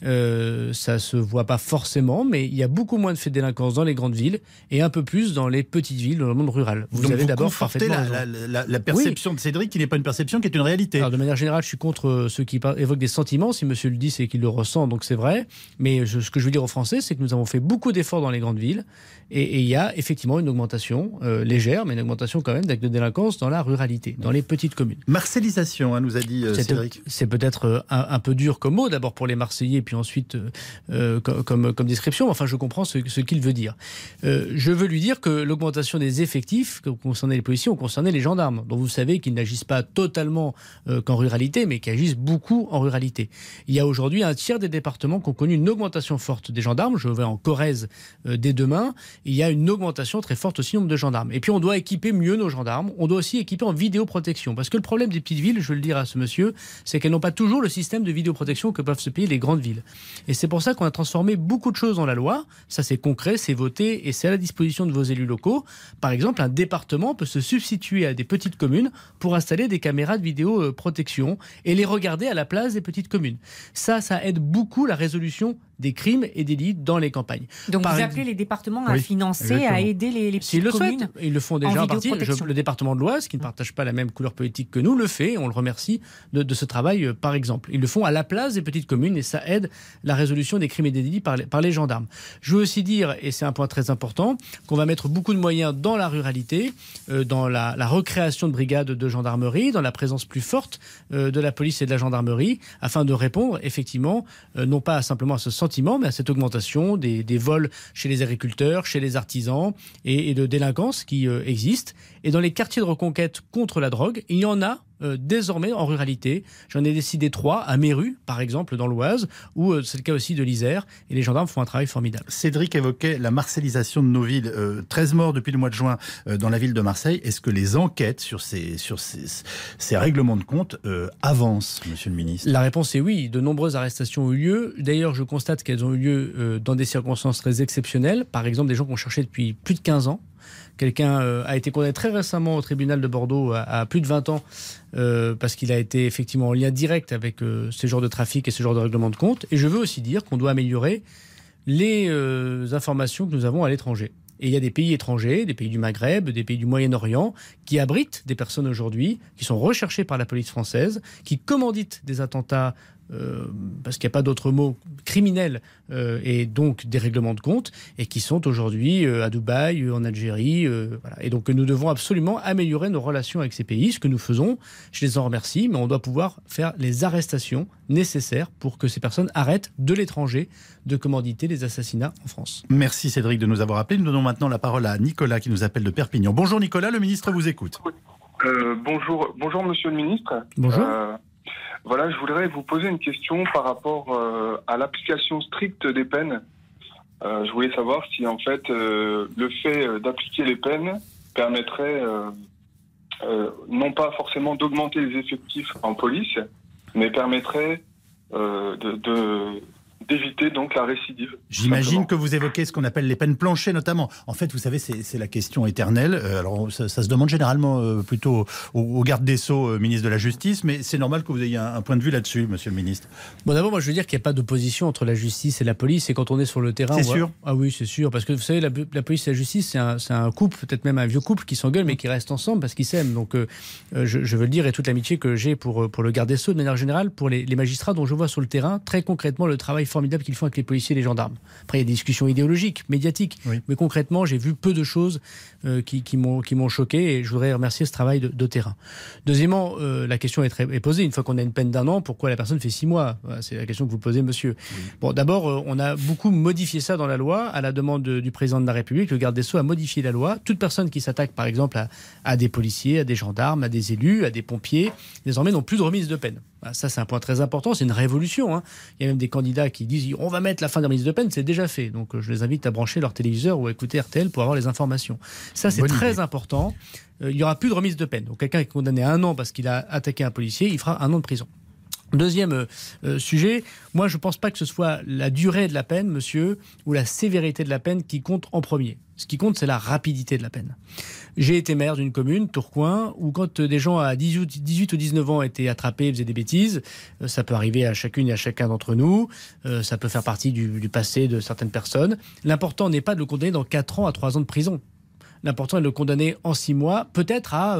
Ça se voit pas forcément, mais il y a beaucoup moins de faits de délinquance dans les grandes villes et un peu plus dans les petites villes, dans le monde rural. Donc avez d'abord parfaitement la perception de Cédric, qui n'est pas une perception, qui est une réalité. Alors, de manière générale, je suis contre ceux qui évoquent des sentiments. Si monsieur le dit, c'est qu'il le ressent, donc c'est vrai. Mais ce que je veux dire aux Français, c'est que nous avons fait beaucoup d'efforts dans les grandes villes et il y a effectivement une augmentation légère, mais une augmentation quand même d'actes de délinquance dans la ruralité, dans les petites communes. Marcellisation, nous a dit Cédric. C'est peut-être un peu dur comme mot, d'abord pour les Marseillais, puis ensuite comme description. Enfin, je comprends ce qu'il veut dire. Je veux lui dire que l'augmentation des effectifs concernant les policiers ont concerné les gendarmes, dont vous savez qu'ils n'agissent pas totalement qu'en ruralité, mais qui agissent beaucoup en ruralité. Il y a aujourd'hui un tiers des départements qui ont connu une augmentation forte des gendarmes. Je vais en Corrèze dès demain. Il y a une augmentation très forte aussi du nombre de gendarmes. Et puis on doit équiper mieux nos gendarmes. On doit aussi équiper en vidéoprotection. Parce que le problème des petites villes, je veux le dire à ce monsieur, c'est qu'elles n'ont pas toujours le système de vidéoprotection que peuvent se payer les grandes villes. Et c'est pour ça qu'on a transformé beaucoup de choses dans la loi. Ça, c'est concret, c'est voté et c'est à la disposition de vos élus locaux. Par exemple, un département peut se substituer à des petites communes pour installer des caméras de vidéoprotection et les regarder à la place des petites communes. Ça aide beaucoup la résolution des crimes et délits dans les campagnes. Donc vous appelez les départements à financer, exactement. à aider les petites S'ils le communes. souhaitent, ils le font déjà en partie. Le département de l'Oise, qui ne partage pas la même couleur politique que nous, le fait. Et on le remercie de ce travail, par exemple. Ils le font à la place des petites communes et ça aide la résolution des crimes et des délits par les gendarmes. Je veux aussi dire, et c'est un point très important, qu'on va mettre beaucoup de moyens dans la ruralité, dans la recréation de brigades de gendarmerie, dans la présence plus forte de la police et de la gendarmerie, afin de répondre effectivement, non pas simplement à ce sentiment, mais à cette augmentation des vols chez les agriculteurs, chez les artisans et de délinquance qui existent. Et dans les quartiers de reconquête contre la drogue, il y en a désormais en ruralité. J'en ai décidé 3 à Méru, par exemple, dans l'Oise, où c'est le cas aussi de l'Isère, et les gendarmes font un travail formidable. Cédric évoquait la marcellisation de nos villes. 13 morts depuis le mois de juin dans la ville de Marseille. Est-ce que les enquêtes sur ces règlements de compte avancent, monsieur le ministre? La réponse est oui. De nombreuses arrestations ont eu lieu. D'ailleurs, je constate qu'elles ont eu lieu dans des circonstances très exceptionnelles. Par exemple, des gens qu'on cherchait depuis plus de 15 ans. Quelqu'un a été condamné très récemment au tribunal de Bordeaux à plus de 20 ans parce qu'il a été effectivement en lien direct avec ce genre de trafic et ce genre de règlement de compte. Et je veux aussi dire qu'on doit améliorer les informations que nous avons à l'étranger. Et il y a des pays étrangers, des pays du Maghreb, des pays du Moyen-Orient, qui abritent des personnes aujourd'hui, qui sont recherchées par la police française, qui commanditent des attentats, parce qu'il n'y a pas d'autre mot, criminels, et donc des règlements de compte, et qui sont aujourd'hui à Dubaï, en Algérie. Voilà. Et donc nous devons absolument améliorer nos relations avec ces pays, ce que nous faisons. Je les en remercie, mais on doit pouvoir faire les arrestations nécessaires pour que ces personnes arrêtent de l'étranger de commanditer les assassinats en France. Merci Cédric de nous avoir appelés. Nous donnons maintenant la parole à Nicolas qui nous appelle de Perpignan. Bonjour Nicolas, le ministre vous écoute. Bonjour monsieur le ministre. Bonjour. Voilà, je voudrais vous poser une question par rapport à l'application stricte des peines. Je voulais savoir si en fait le fait d'appliquer les peines permettrait non pas forcément d'augmenter les effectifs en police, mais permettrait d'éviter donc la récidive. J'imagine que vous évoquez ce qu'on appelle les peines planchées notamment. En fait, vous savez, c'est la question éternelle. Alors, ça se demande généralement plutôt au garde des Sceaux, ministre de la Justice, mais c'est normal que vous ayez un point de vue là-dessus, monsieur le ministre. Bon, d'abord, moi, je veux dire qu'il n'y a pas d'opposition entre la justice et la police, et quand on est sur le terrain... C'est sûr. Ah oui, c'est sûr, parce que vous savez, la police et la justice, c'est un couple, peut-être même un vieux couple qui s'engueule, mais qui reste ensemble parce qu'ils s'aiment. Donc, je veux le dire, et toute l'amitié que j'ai pour le garde des Sceaux, de manière générale, pour les magistrats dont je vois sur le terrain, très concrètement, le travail formidable qu'ils font avec les policiers et les gendarmes. Après, il y a des discussions idéologiques, médiatiques, mais concrètement, j'ai vu peu de choses qui m'ont choqué, et je voudrais remercier ce travail de terrain. Deuxièmement, la question est posée, une fois qu'on a une peine d'1 an, pourquoi la personne fait 6 mois? C'est la question que vous posez, monsieur. Bon, d'abord, on a beaucoup modifié ça dans la loi, à la demande du président de la République. Le garde des Sceaux a modifié la loi. Toute personne qui s'attaque, par exemple, à des policiers, à des gendarmes, à des élus, à des pompiers, désormais n'ont plus de remise de peine. Ça, c'est un point très important, c'est une révolution. Hein. Il y a même des candidats qui disent on va mettre la fin de la remise de peine, c'est déjà fait. Donc je les invite à brancher leur téléviseur ou à écouter RTL pour avoir les informations. Ça, c'est très important. Il n'y aura plus de remise de peine. Donc quelqu'un qui est condamné à 1 an parce qu'il a attaqué un policier, il fera 1 an de prison. Deuxième sujet, moi je ne pense pas que ce soit la durée de la peine, monsieur, ou la sévérité de la peine qui compte en premier. Ce qui compte, c'est la rapidité de la peine. J'ai été maire d'une commune, Tourcoing, où quand des gens à 18 ou 19 ans étaient attrapés et faisaient des bêtises, ça peut arriver à chacune et à chacun d'entre nous, ça peut faire partie du passé de certaines personnes. L'important n'est pas de le condamner dans 4 ans à 3 ans de prison. L'important est de le condamner en 6 mois, peut-être à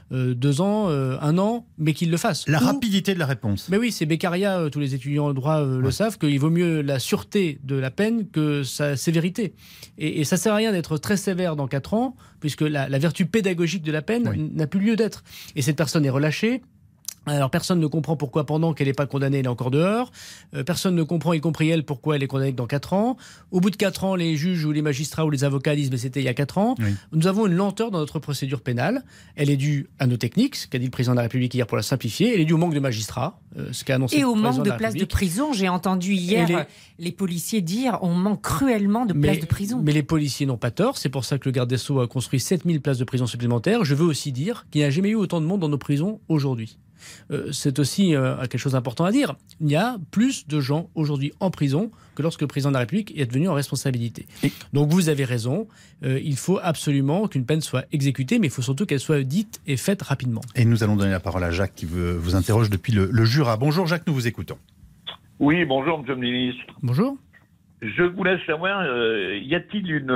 2 ans, 1 an, mais qu'il le fasse. La rapidité de la réponse. Mais oui, c'est Beccaria, tous les étudiants en droit le savent, qu'il vaut mieux la sûreté de la peine que sa sévérité. Et ça ne sert à rien d'être très sévère dans 4 ans, puisque la vertu pédagogique de la peine n'a plus lieu d'être. Et cette personne est relâchée. Alors personne ne comprend pourquoi pendant qu'elle n'est pas condamnée, elle est encore dehors. Personne ne comprend, y compris elle, pourquoi elle est condamnée dans 4 ans. Au bout de 4 ans, les juges ou les magistrats ou les avocats disent mais c'était il y a 4 ans. Oui. Nous avons une lenteur dans notre procédure pénale. Elle est due à nos techniques, ce qu'a dit le président de la République hier pour la simplifier. Elle est due au manque de magistrats, ce qu'a annoncé le président de la République. Et au manque de places de prison. J'ai entendu hier les policiers dire on manque cruellement de places de prison. Mais les policiers n'ont pas tort. C'est pour ça que le garde des Sceaux a construit 7000 places de prison supplémentaires. Je veux aussi dire qu'il n'y a jamais eu autant de monde dans nos prisons aujourd'hui. C'est aussi quelque chose d'important à dire. Il y a plus de gens aujourd'hui en prison que lorsque le président de la République est devenu en responsabilité. Donc vous avez raison, il faut absolument qu'une peine soit exécutée, mais il faut surtout qu'elle soit dite et faite rapidement. Et nous allons donner la parole à Jacques qui vous interroge depuis le Jura. Bonjour Jacques, nous vous écoutons. Oui, bonjour monsieur le ministre. Bonjour. Je voulais savoir, y a-t-il une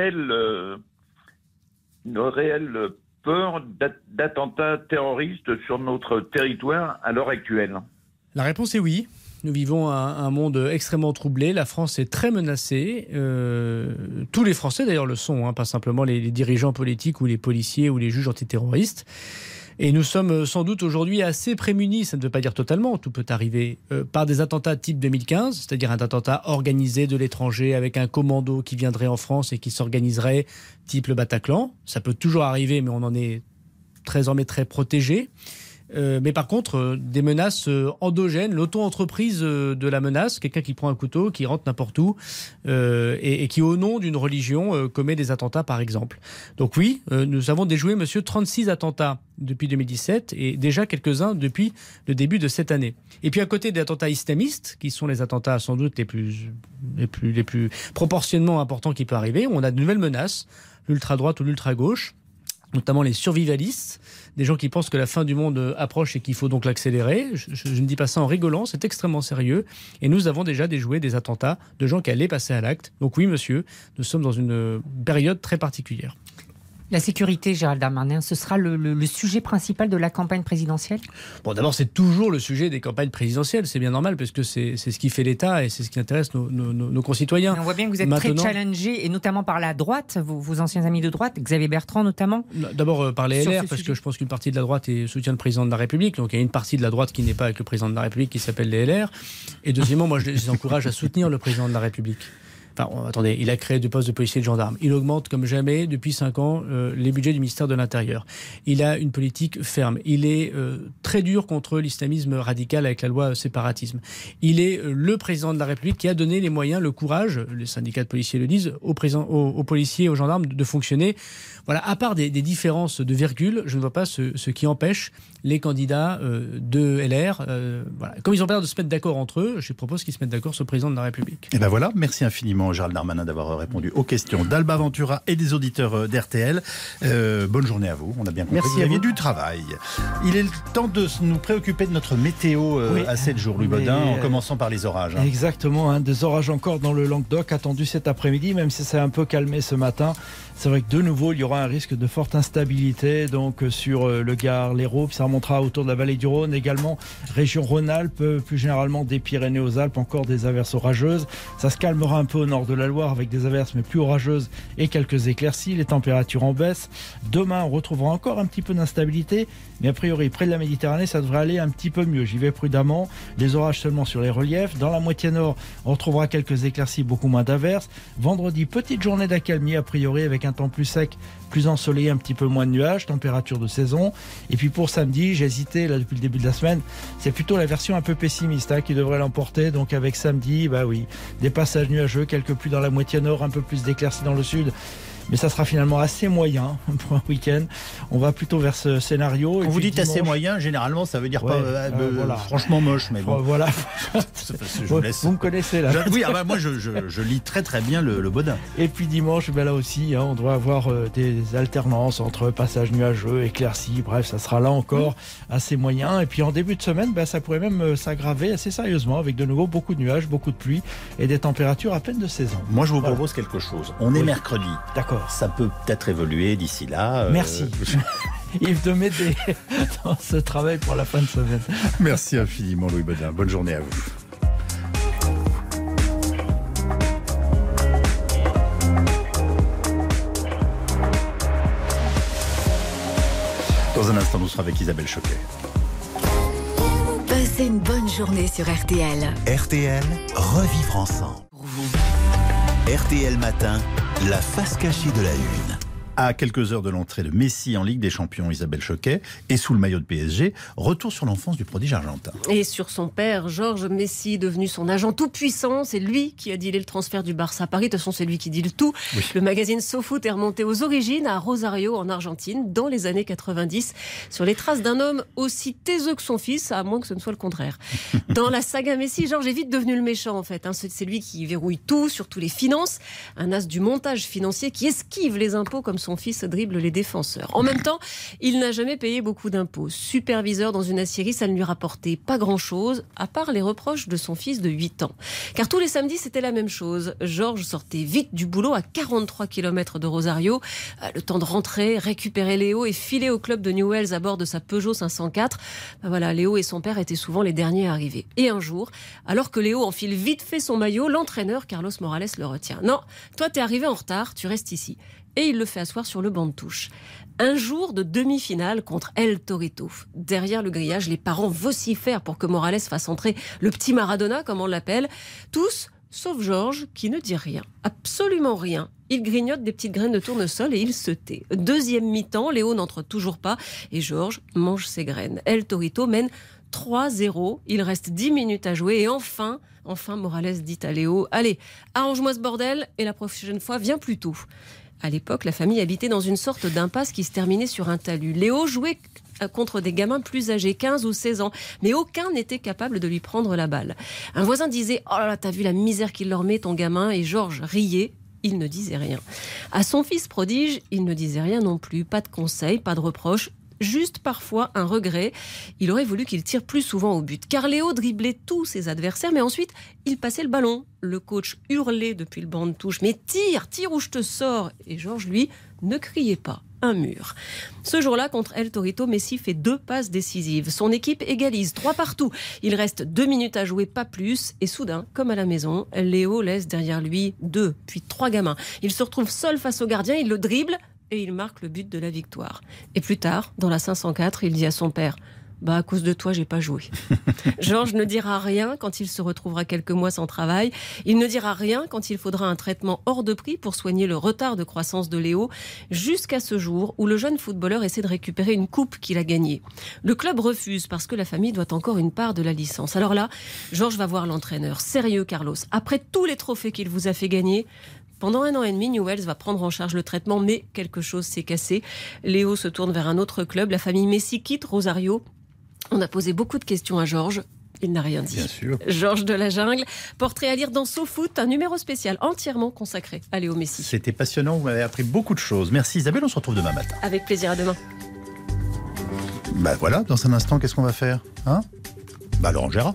réelle peur d'attentats terroristes sur notre territoire à l'heure actuelle? La réponse est oui. Nous vivons un monde extrêmement troublé. La France est très menacée. Tous les Français d'ailleurs le sont, hein, pas simplement les dirigeants politiques ou les policiers ou les juges antiterroristes. Et nous sommes sans doute aujourd'hui assez prémunis, ça ne veut pas dire totalement, tout peut arriver, par des attentats type 2015, c'est-à-dire un attentat organisé de l'étranger avec un commando qui viendrait en France et qui s'organiserait type le Bataclan. Ça peut toujours arriver, mais on en est désormais très protégé. Mais par contre, des menaces endogènes, l'auto-entreprise de la menace, quelqu'un qui prend un couteau, qui rentre n'importe où, et qui, au nom d'une religion, commet des attentats, par exemple. Donc oui, nous avons déjoué, monsieur, 36 attentats depuis 2017, et déjà quelques-uns depuis le début de cette année. Et puis à côté des attentats islamistes, qui sont les attentats sans doute les plus proportionnellement importants qui peuvent arriver, on a de nouvelles menaces, l'ultra-droite ou l'ultra-gauche, notamment les survivalistes, des gens qui pensent que la fin du monde approche et qu'il faut donc l'accélérer. Je ne dis pas ça en rigolant, c'est extrêmement sérieux. Et nous avons déjà déjoué des attentats de gens qui allaient passer à l'acte. Donc oui, monsieur, nous sommes dans une période très particulière. La sécurité, Gérald Darmanin, ce sera le sujet principal de la campagne présidentielle? Bon, d'abord, c'est toujours le sujet des campagnes présidentielles. C'est bien normal, parce que c'est ce qui fait l'État et c'est ce qui intéresse nos concitoyens. Mais on voit bien que vous êtes très challengé, et notamment par la droite, vos anciens amis de droite, Xavier Bertrand notamment. D'abord par les LR, parce que je pense qu'une partie de la droite soutient le président de la République. Donc il y a une partie de la droite qui n'est pas avec le président de la République, qui s'appelle les LR. Et deuxièmement, moi, je les encourage à soutenir le président de la République. Attendez, il a créé 2 postes de policiers et de gendarmes. Il augmente comme jamais depuis 5 ans les budgets du ministère de l'Intérieur. Il a une politique ferme. Il est très dur contre l'islamisme radical avec la loi séparatisme. Il est le président de la République qui a donné les moyens, le courage, les syndicats de policiers le disent, aux policiers et aux gendarmes de fonctionner. Voilà, à part des différences de virgule, je ne vois pas ce qui empêche les candidats de LR. Voilà. Comme ils ont peur de se mettre d'accord entre eux, je propose qu'ils se mettent d'accord sur le président de la République. Et ben voilà, merci infiniment Gérald Darmanin d'avoir répondu aux questions d'Alba Ventura et des auditeurs d'RTL. Bonne journée à vous, on a bien compris. Merci, vous aviez du travail. Il est le temps de nous préoccuper de notre météo à 7 jours, Louis Baudin, en commençant par les orages. Exactement, des orages encore dans le Languedoc attendus cet après-midi, même si c'est un peu calmé ce matin. C'est vrai que de nouveau, il y aura un risque de forte instabilité donc sur le Gard, l'Hérault, ça remontera autour de la vallée du Rhône, également région Rhône-Alpes, plus généralement des Pyrénées aux Alpes, encore des averses orageuses. Ça se calmera un peu au nord de la Loire avec des averses mais plus orageuses et quelques éclaircies, les températures en baisse. Demain, on retrouvera encore un petit peu d'instabilité, mais a priori, près de la Méditerranée, ça devrait aller un petit peu mieux. J'y vais prudemment, les orages seulement sur les reliefs. Dans la moitié nord, on retrouvera quelques éclaircies, beaucoup moins d'averses. Vendredi, petite journée d'accalmie a priori avec un temps plus sec, plus ensoleillé, un petit peu moins de nuages, température de saison. Et puis pour samedi, j'ai hésité là depuis le début de la semaine, c'est plutôt la version un peu pessimiste qui devrait l'emporter. Donc avec samedi, des passages nuageux, quelques pluies dans la moitié nord, un peu plus d'éclaircies dans le sud. Mais ça sera finalement assez moyen pour un week-end. On va plutôt vers ce scénario. Quand vous dites dimanche, assez moyen, généralement, ça veut dire voilà. Franchement moche, mais bon. Voilà. Vous me connaissez là. Oui, moi je lis très très bien le Baudin. Et puis dimanche, là aussi, on doit avoir des alternances entre passages nuageux, éclaircies. Bref, ça sera là encore assez moyen. Et puis en début de semaine, ça pourrait même s'aggraver assez sérieusement avec de nouveau beaucoup de nuages, beaucoup de pluie et des températures à peine de saison. Moi, je vous propose quelque chose. On est mercredi. D'accord. Ça peut peut-être évoluer d'ici là. Merci. Yves de m'aider dans ce travail pour la fin de semaine. Merci infiniment Louis Baudin. Bonne journée à vous. Dans un instant, nous serons avec Isabelle Choquet. Passez une bonne journée sur RTL. RTL, revivre ensemble. RTL Matin, la face cachée de la Une. À quelques heures de l'entrée de Messi en Ligue des Champions, Isabelle Choquet, et sous le maillot de PSG, retour sur l'enfance du prodige argentin. Et sur son père, Georges Messi, devenu son agent tout-puissant. C'est lui qui a dealé le transfert du Barça à Paris. De toute façon, c'est lui qui dit le tout. Oui. Le magazine SoFoot est remonté aux origines, à Rosario, en Argentine, dans les années 90, sur les traces d'un homme aussi taiseux que son fils, à moins que ce ne soit le contraire. Dans la saga Messi, Georges est vite devenu le méchant, en fait. C'est lui qui verrouille tout, surtout les finances. Un as du montage financier qui esquive les impôts comme son fils dribble les défenseurs. En même temps, il n'a jamais payé beaucoup d'impôts. Superviseur dans une aciérie, ça ne lui rapportait pas grand-chose, à part les reproches de son fils de 8 ans. Car tous les samedis, c'était la même chose. Georges sortait vite du boulot à 43 km de Rosario. Le temps de rentrer, récupérer Léo et filer au club de Newell's à bord de sa Peugeot 504. Léo et son père étaient souvent les derniers arrivés. Et un jour, alors que Léo enfile vite fait son maillot, l'entraîneur Carlos Morales le retient. « Non, toi t'es arrivé en retard, tu restes ici. » Et il le fait asseoir sur le banc de touche. Un jour de demi-finale contre El Torito. Derrière le grillage, les parents vocifèrent pour que Morales fasse entrer le petit Maradona, comme on l'appelle. Tous, sauf Georges, qui ne dit rien. Absolument rien. Il grignote des petites graines de tournesol et il se tait. Deuxième mi-temps, Léo n'entre toujours pas et Georges mange ses graines. El Torito mène 3-0. Il reste 10 minutes à jouer et enfin, Morales dit à Léo « Allez, arrange-moi ce bordel et la prochaine fois, viens plus tôt ». À l'époque, la famille habitait dans une sorte d'impasse qui se terminait sur un talus. Léo jouait contre des gamins plus âgés, 15 ou 16 ans, mais aucun n'était capable de lui prendre la balle. Un voisin disait « Oh là là, t'as vu la misère qu'il leur met, ton gamin ?» Et Georges riait. Il ne disait rien. À son fils prodige, il ne disait rien non plus. Pas de conseils, pas de reproches. Juste parfois un regret. Il aurait voulu qu'il tire plus souvent au but. Car Léo driblait tous ses adversaires, mais ensuite, il passait le ballon. Le coach hurlait depuis le banc de touche. Mais tire ou je te sors. Et Georges, lui, ne criait pas. Un mur. Ce jour-là, contre El Torito, Messi fait 2 passes décisives. Son équipe égalise 3 partout. Il reste 2 minutes à jouer, pas plus. Et soudain, comme à la maison, Léo laisse derrière lui 2, puis 3 gamins. Il se retrouve seul face au gardien, il le dribble et il marque le but de la victoire. Et plus tard, dans la 504, il dit à son père « Bah, à cause de toi, j'ai pas joué. Georges ne dira rien quand il se retrouvera quelques mois sans travail. Il ne dira rien quand il faudra un traitement hors de prix pour soigner le retard de croissance de Léo, jusqu'à ce jour où le jeune footballeur essaie de récupérer une coupe qu'il a gagnée. Le club refuse parce que la famille doit encore une part de la licence. Alors là, Georges va voir l'entraîneur. Sérieux, Carlos, après tous les trophées qu'il vous a fait gagner, pendant 1 an et demi, Newell's va prendre en charge le traitement, mais quelque chose s'est cassé. Léo se tourne vers un autre club. La famille Messi quitte Rosario. On a posé beaucoup de questions à Georges. Il n'a rien dit. Bien sûr. Georges de la Jungle, portrait à lire dans SoFoot, un numéro spécial entièrement consacré à Léo Messi. C'était passionnant, vous m'avez appris beaucoup de choses. Merci Isabelle, on se retrouve demain matin. Avec plaisir, à demain. Bah voilà, dans un instant, qu'est-ce qu'on va faire, Laurent Gérard.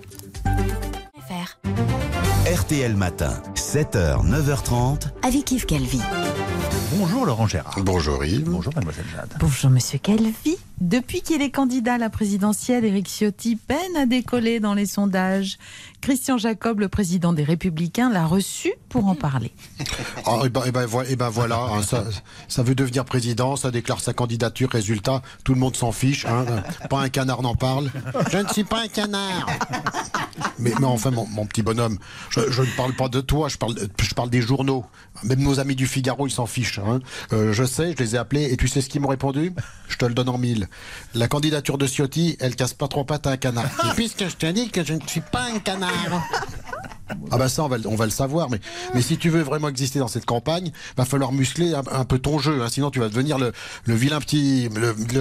RTL Matin, 7h, 9h30. Avec Yves Calvi. Bonjour Laurent Gérard. Bonjour Yves. Bonjour Mademoiselle Jade. Bonjour Monsieur Calvi. Depuis qu'il est candidat à la présidentielle, Éric Ciotti peine à décoller dans les sondages. Christian Jacob, le président des Républicains, l'a reçu pour en parler. Voilà, ça veut devenir président, ça déclare sa candidature, résultat, tout le monde s'en fiche, pas un canard n'en parle. Je ne suis pas un canard. Mais enfin, mon petit bonhomme, je ne parle pas de toi, je parle des journaux. Même nos amis du Figaro, ils s'en fichent. Je sais, je les ai appelés, et tu sais ce qu'ils m'ont répondu ? Je te le donne en 1000. La candidature de Ciotti, elle casse pas trop pattes à un canard. Et puisque je te dis que je ne suis pas un canard. Ah bah ça, on va le savoir, mais si tu veux vraiment exister dans cette campagne, va falloir muscler un peu ton jeu, sinon tu vas devenir le vilain petit...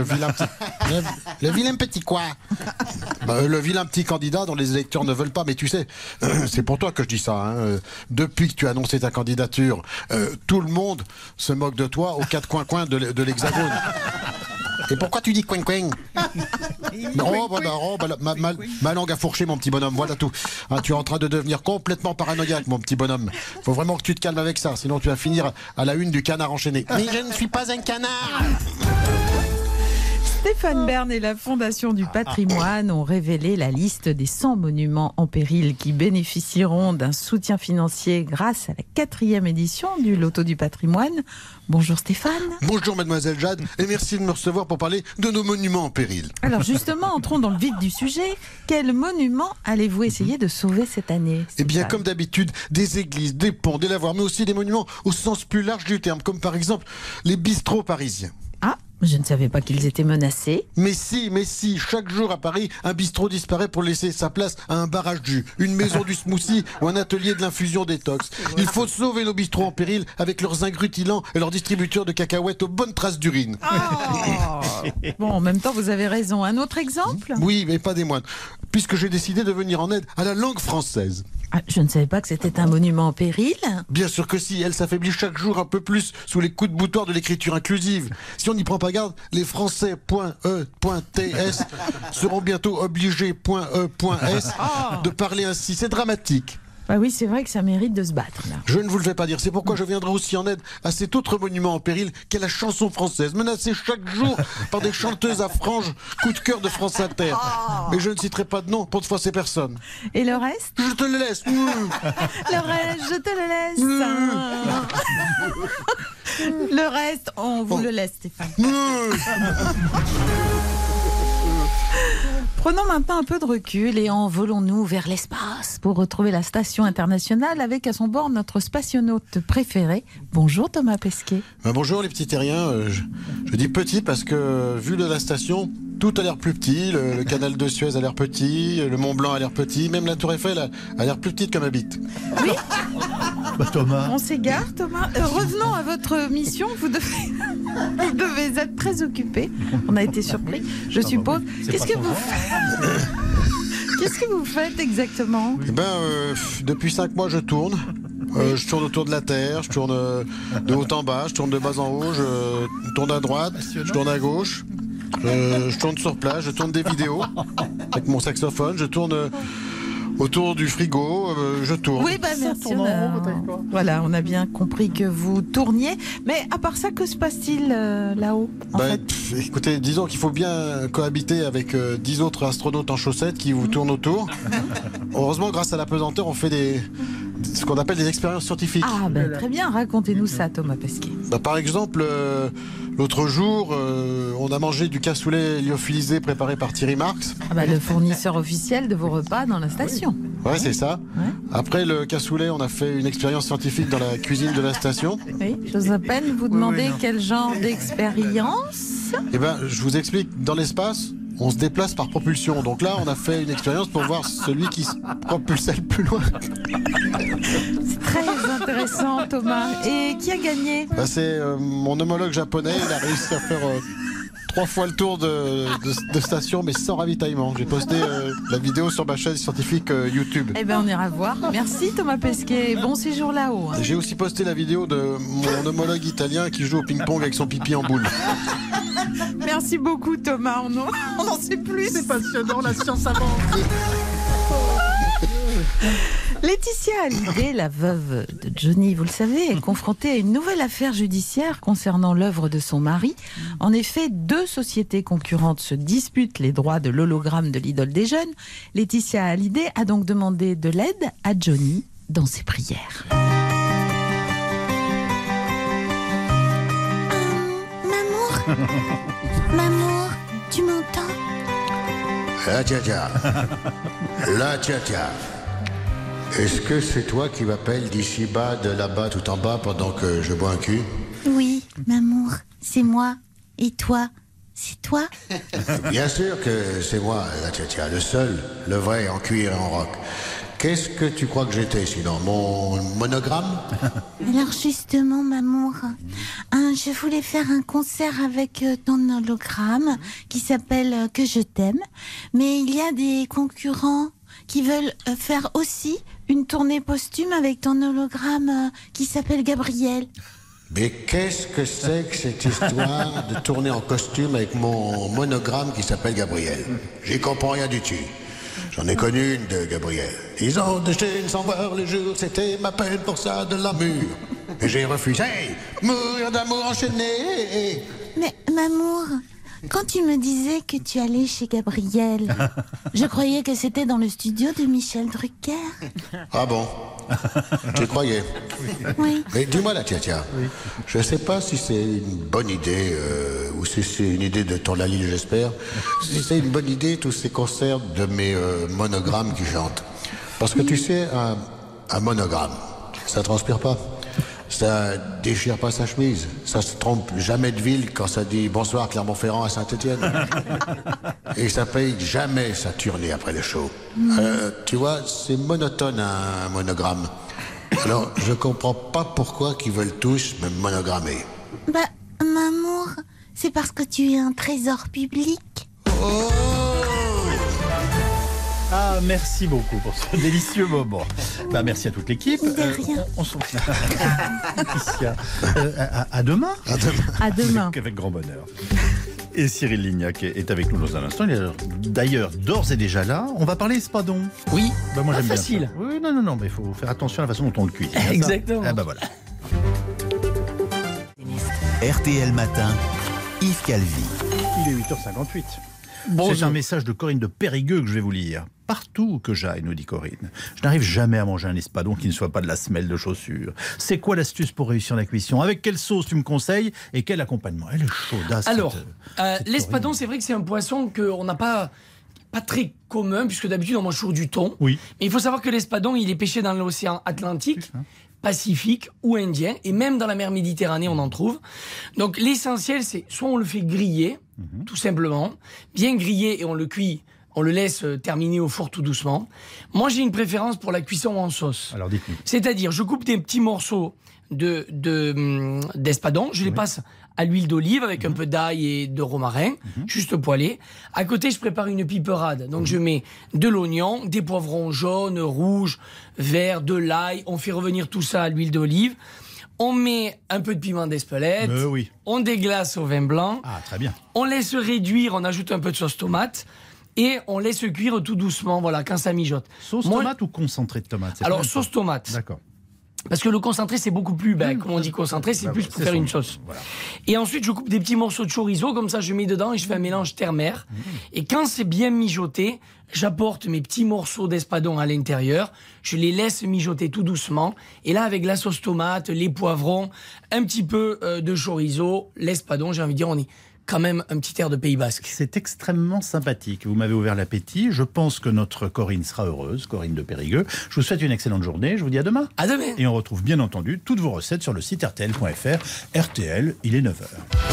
Le vilain petit quoi le vilain petit candidat dont les électeurs ne veulent pas, mais tu sais, c'est pour toi que je dis ça. Depuis que tu as annoncé ta candidature, tout le monde se moque de toi aux 4 coins de l'Hexagone. Et pourquoi tu dis coin-coin ? Ma langue a fourché, mon petit bonhomme, voilà tout. Tu es en train de devenir complètement paranoïaque, mon petit bonhomme. Faut vraiment que tu te calmes avec ça, sinon tu vas finir à la une du Canard enchaîné. Mais je ne suis pas un canard ! Stéphane Bern et la Fondation du Patrimoine ont révélé la liste des 100 monuments en péril qui bénéficieront d'un soutien financier grâce à la 4e édition du Loto du Patrimoine. Bonjour Stéphane. Bonjour Mademoiselle Jade, et merci de me recevoir pour parler de nos monuments en péril. Alors justement, entrons dans le vif du sujet. Quel monument allez-vous essayer de sauver cette année, Stéphane ? Eh bien, comme d'habitude, des églises, des ponts, des lavoirs, mais aussi des monuments au sens plus large du terme, comme par exemple les bistrots parisiens. Ah, je ne savais pas qu'ils étaient menacés. Mais si, chaque jour à Paris, un bistrot disparaît pour laisser sa place à un bar à jus, une maison du smoothie ou un atelier de l'infusion détox. Il faut sauver nos bistrots en péril avec leurs ingrutilants et leurs distributeurs de cacahuètes aux bonnes traces d'urine. Oh. Bon, en même temps, vous avez raison. Un autre exemple ? Oui, mais pas des moindres. Puisque j'ai décidé de venir en aide à la langue française. Ah, je ne savais pas que c'était un monument en péril. Bien sûr que si, elle s'affaiblit chaque jour un peu plus sous les coups de boutoir de l'écriture inclusive. Si on n'y prend pas garde, les Français.e.ts seront bientôt obligés .e.s de parler ainsi. C'est dramatique. Bah oui, c'est vrai que ça mérite de se battre, là. Je ne vous le fais pas dire. C'est pourquoi je viendrai aussi en aide à cet autre monument en péril qu'est la chanson française, menacée chaque jour par des chanteuses à franges, coup de cœur de France Inter. Mais je ne citerai pas de nom pour ne froisser personne. Et le reste ? Je te le laisse. Le reste, je te le laisse. Le reste, on vous le laisse, Stéphane. Prenons maintenant un peu de recul et envolons-nous vers l'espace pour retrouver la station internationale avec à son bord notre spationaute préféré. Bonjour Thomas Pesquet. Bonjour les petits terriens. Je dis petit parce que vu de la station, tout a l'air plus petit. Le canal de Suez a l'air petit, le Mont Blanc a l'air petit, même la Tour Eiffel a l'air plus petite que ma bite. Oui. Thomas. On s'égare, Thomas. Revenons à votre mission. Vous devez être très occupé. On a été surpris, je suppose. Qu'est-ce que vous faites ? Qu'est-ce que vous faites exactement ? Depuis 5 mois, je tourne. Je tourne autour de la Terre, je tourne de haut en bas, je tourne de bas en haut, je tourne à droite, je tourne à gauche, je tourne sur place, je tourne des vidéos avec mon saxophone, je tourne autour du frigo, je tourne. Oui, merci. Voilà, on a bien compris que vous tourniez. Mais à part ça, que se passe-t-il là-haut Écoutez, disons qu'il faut bien cohabiter avec 10 autres astronautes en chaussettes qui vous tournent autour. Heureusement, grâce à la pesanteur, on fait ce qu'on appelle des expériences scientifiques. Ah, très bien. Racontez-nous ça, Thomas Pesquet. Par exemple, L'autre jour, on a mangé du cassoulet lyophilisé préparé par Thierry Marx. Ah bah, le fournisseur officiel de vos repas dans la station. Ouais, c'est ça. Ouais. Après le cassoulet, on a fait une expérience scientifique dans la cuisine de la station. Oui, j'ose à peine vous demander quel genre d'expérience. Eh ben, je vous explique. Dans l'espace, on se déplace par propulsion. Donc là, on a fait une expérience pour voir celui qui se propulsait le plus loin. C'est très intéressant, Thomas. Et qui a gagné? Bah, c'est mon homologue japonais. Il a réussi à faire 3 fois le tour de station, mais sans ravitaillement. J'ai posté la vidéo sur ma chaîne scientifique YouTube. Eh ben, on ira voir. Merci, Thomas Pesquet. Bon séjour là-haut. J'ai aussi posté la vidéo de mon homologue italien qui joue au ping-pong avec son pipi en boule. Merci beaucoup, Thomas. On en sait plus. C'est passionnant, la science avance. Laetitia Hallyday, la veuve de Johnny, vous le savez, est confrontée à une nouvelle affaire judiciaire concernant l'œuvre de son mari. En effet, 2 sociétés concurrentes se disputent les droits de l'hologramme de l'idole des jeunes. Laetitia Hallyday a donc demandé de l'aide à Johnny dans ses prières. Mamour, tu m'entends? La tia-tia. La tia-tia. Est-ce que c'est toi qui m'appelles d'ici bas, de là-bas, tout en bas, pendant que je bois un cul? Oui, Mamour, c'est moi. Et toi, c'est toi? Bien sûr que c'est moi, la tia-tia, le seul, le vrai, en cuir et en roc. Qu'est-ce que tu crois que j'étais, sinon? Mon monogramme? Alors justement, Mamour, je voulais faire un concert avec ton hologramme qui s'appelle Que je t'aime. Mais il y a des concurrents qui veulent faire aussi une tournée posthume avec ton hologramme qui s'appelle Gabriel. Mais qu'est-ce que c'est que cette histoire de tourner en costume avec mon monogramme qui s'appelle Gabriel? J'y comprends rien du tout. J'en ai connu une de Gabriel. Ils ont déchaîné sans voir le jour, c'était ma peine pour ça de l'amour. Et j'ai refusé, mourir d'amour enchaîné. Mais Mamour, quand tu me disais que tu allais chez Gabriel, je croyais que c'était dans le studio de Michel Drucker. Ah bon? Tu croyais? Oui. Mais dis-moi la tia-tia, je sais pas si c'est une bonne idée, ou si c'est une idée de Tourlalil, j'espère, si c'est une bonne idée tous ces concerts de mes monogrammes qui chantent. Parce que tu sais, un monogramme, ça transpire pas. Ça déchire pas sa chemise. Ça se trompe jamais de ville quand ça dit bonsoir Clermont-Ferrand à Saint-Étienne. Et ça paye jamais sa tournée après le show. Tu vois, c'est monotone un monogramme. Alors, je comprends pas pourquoi ils veulent tous me monogrammer. Bah, Mamour, c'est parce que tu es un trésor public. Oh! Ah, merci beaucoup pour ce délicieux moment. Bah, merci à toute l'équipe. De rien. On s'en à demain. À demain. Avec grand bonheur. Et Cyril Lignac est avec nous dans un instant. Il est d'ailleurs d'ores et déjà là. On va parler espadon. Oui, bah, moi, j'aime facile. Bien ça. Oui, non, mais il faut faire attention à la façon dont on le cuit. Exactement. Ah bah voilà. RTL Matin, Yves Calvi. Il est 8h58. Bonjour. C'est un message de Corinne de Périgueux que je vais vous lire. Partout où que j'aille, nous dit Corinne, je n'arrive jamais à manger un espadon qui ne soit pas de la semelle de chaussure. C'est quoi l'astuce pour réussir la cuisson? Avec quelle sauce tu me conseilles et quel accompagnement? Elle est chaudasse. Alors, l'espadon, c'est vrai que c'est un poisson qu'on n'a pas très commun, puisque d'habitude on mange toujours du thon. Oui. Mais il faut savoir que l'espadon, il est pêché dans l'océan Atlantique, Pacifique ou Indien, et même dans la mer Méditerranée, on en trouve. Donc l'essentiel, c'est soit on le fait griller, tout simplement, bien griller et on le cuit. On le laisse terminer au four tout doucement. Moi, j'ai une préférence pour la cuisson en sauce. Alors, dites-nous. C'est-à-dire, je coupe des petits morceaux d'espadon, je les passe à l'huile d'olive avec un peu d'ail et de romarin, juste poêlé. À côté, je prépare une piperade. Donc, je mets de l'oignon, des poivrons jaunes, rouges, verts, de l'ail. On fait revenir tout ça à l'huile d'olive. On met un peu de piment d'Espelette. On déglace au vin blanc. Ah, très bien. On laisse réduire, on ajoute un peu de sauce tomate. Et on laisse cuire tout doucement, voilà, quand ça mijote. Sauce tomate ou concentré de tomate? Alors, sauce tomate. D'accord. Parce que le concentré, c'est beaucoup plus, comme on dit concentré, c'est plus pour faire une sauce. Voilà. Et ensuite, je coupe des petits morceaux de chorizo, comme ça, je mets dedans et je fais un mélange terre-mer. Et quand c'est bien mijoté, j'apporte mes petits morceaux d'espadon à l'intérieur, je les laisse mijoter tout doucement. Et là, avec la sauce tomate, les poivrons, un petit peu de chorizo, l'espadon, j'ai envie de dire, on est quand même un petit air de Pays Basque. C'est extrêmement sympathique. Vous m'avez ouvert l'appétit. Je pense que notre Corinne sera heureuse, Corinne de Périgueux. Je vous souhaite une excellente journée. Je vous dis à demain. À demain. Et on retrouve bien entendu toutes vos recettes sur le site rtl.fr. RTL, il est 9h.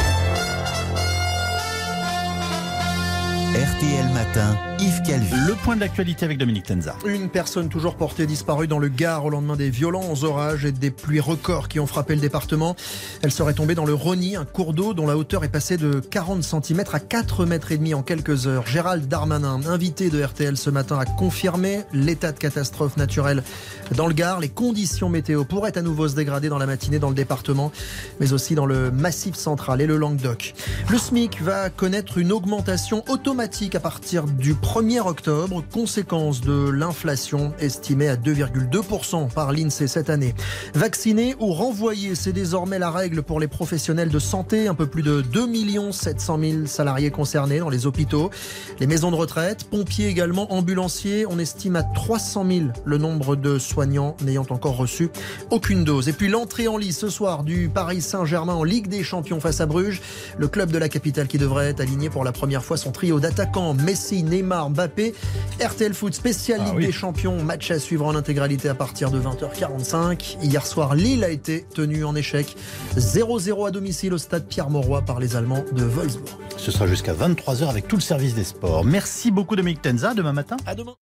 RTL Matin, Yves Calvi. Le point de l'actualité avec Dominique Tenza. Une personne toujours portée disparue dans le Gard au lendemain des violents orages et des pluies records qui ont frappé le département. Elle serait tombée dans le Rosny, un cours d'eau dont la hauteur est passée de 40 cm à 4,5 m en quelques heures. Gérald Darmanin, invité de RTL ce matin, a confirmé l'état de catastrophe naturelle dans le Gard. Les conditions météo pourraient à nouveau se dégrader dans la matinée dans le département, mais aussi dans le Massif central et le Languedoc. Le SMIC va connaître une augmentation automatique à partir du 1er octobre, conséquence de l'inflation estimée à 2,2% par l'INSEE cette année. Vacciner ou renvoyer, c'est désormais la règle pour les professionnels de santé. Un peu plus de 2 700 000 salariés concernés dans les hôpitaux, les maisons de retraite, pompiers également, ambulanciers. On estime à 300 000 le nombre de soignants n'ayant encore reçu aucune dose. Et puis l'entrée en lice ce soir du Paris Saint-Germain en Ligue des Champions face à Bruges. Le club de la capitale qui devrait être aligné pour la première fois son trio d'attaquants Messi, Neymar, Mbappé. RTL Foot spécial Ligue des Champions, match à suivre en intégralité à partir de 20h45. Hier soir, Lille a été tenue en échec 0-0 à domicile au stade Pierre-Mauroy par les Allemands de Wolfsburg. Ce sera jusqu'à 23h avec tout le service des sports. Merci beaucoup Dominique Tenza, demain matin. À demain.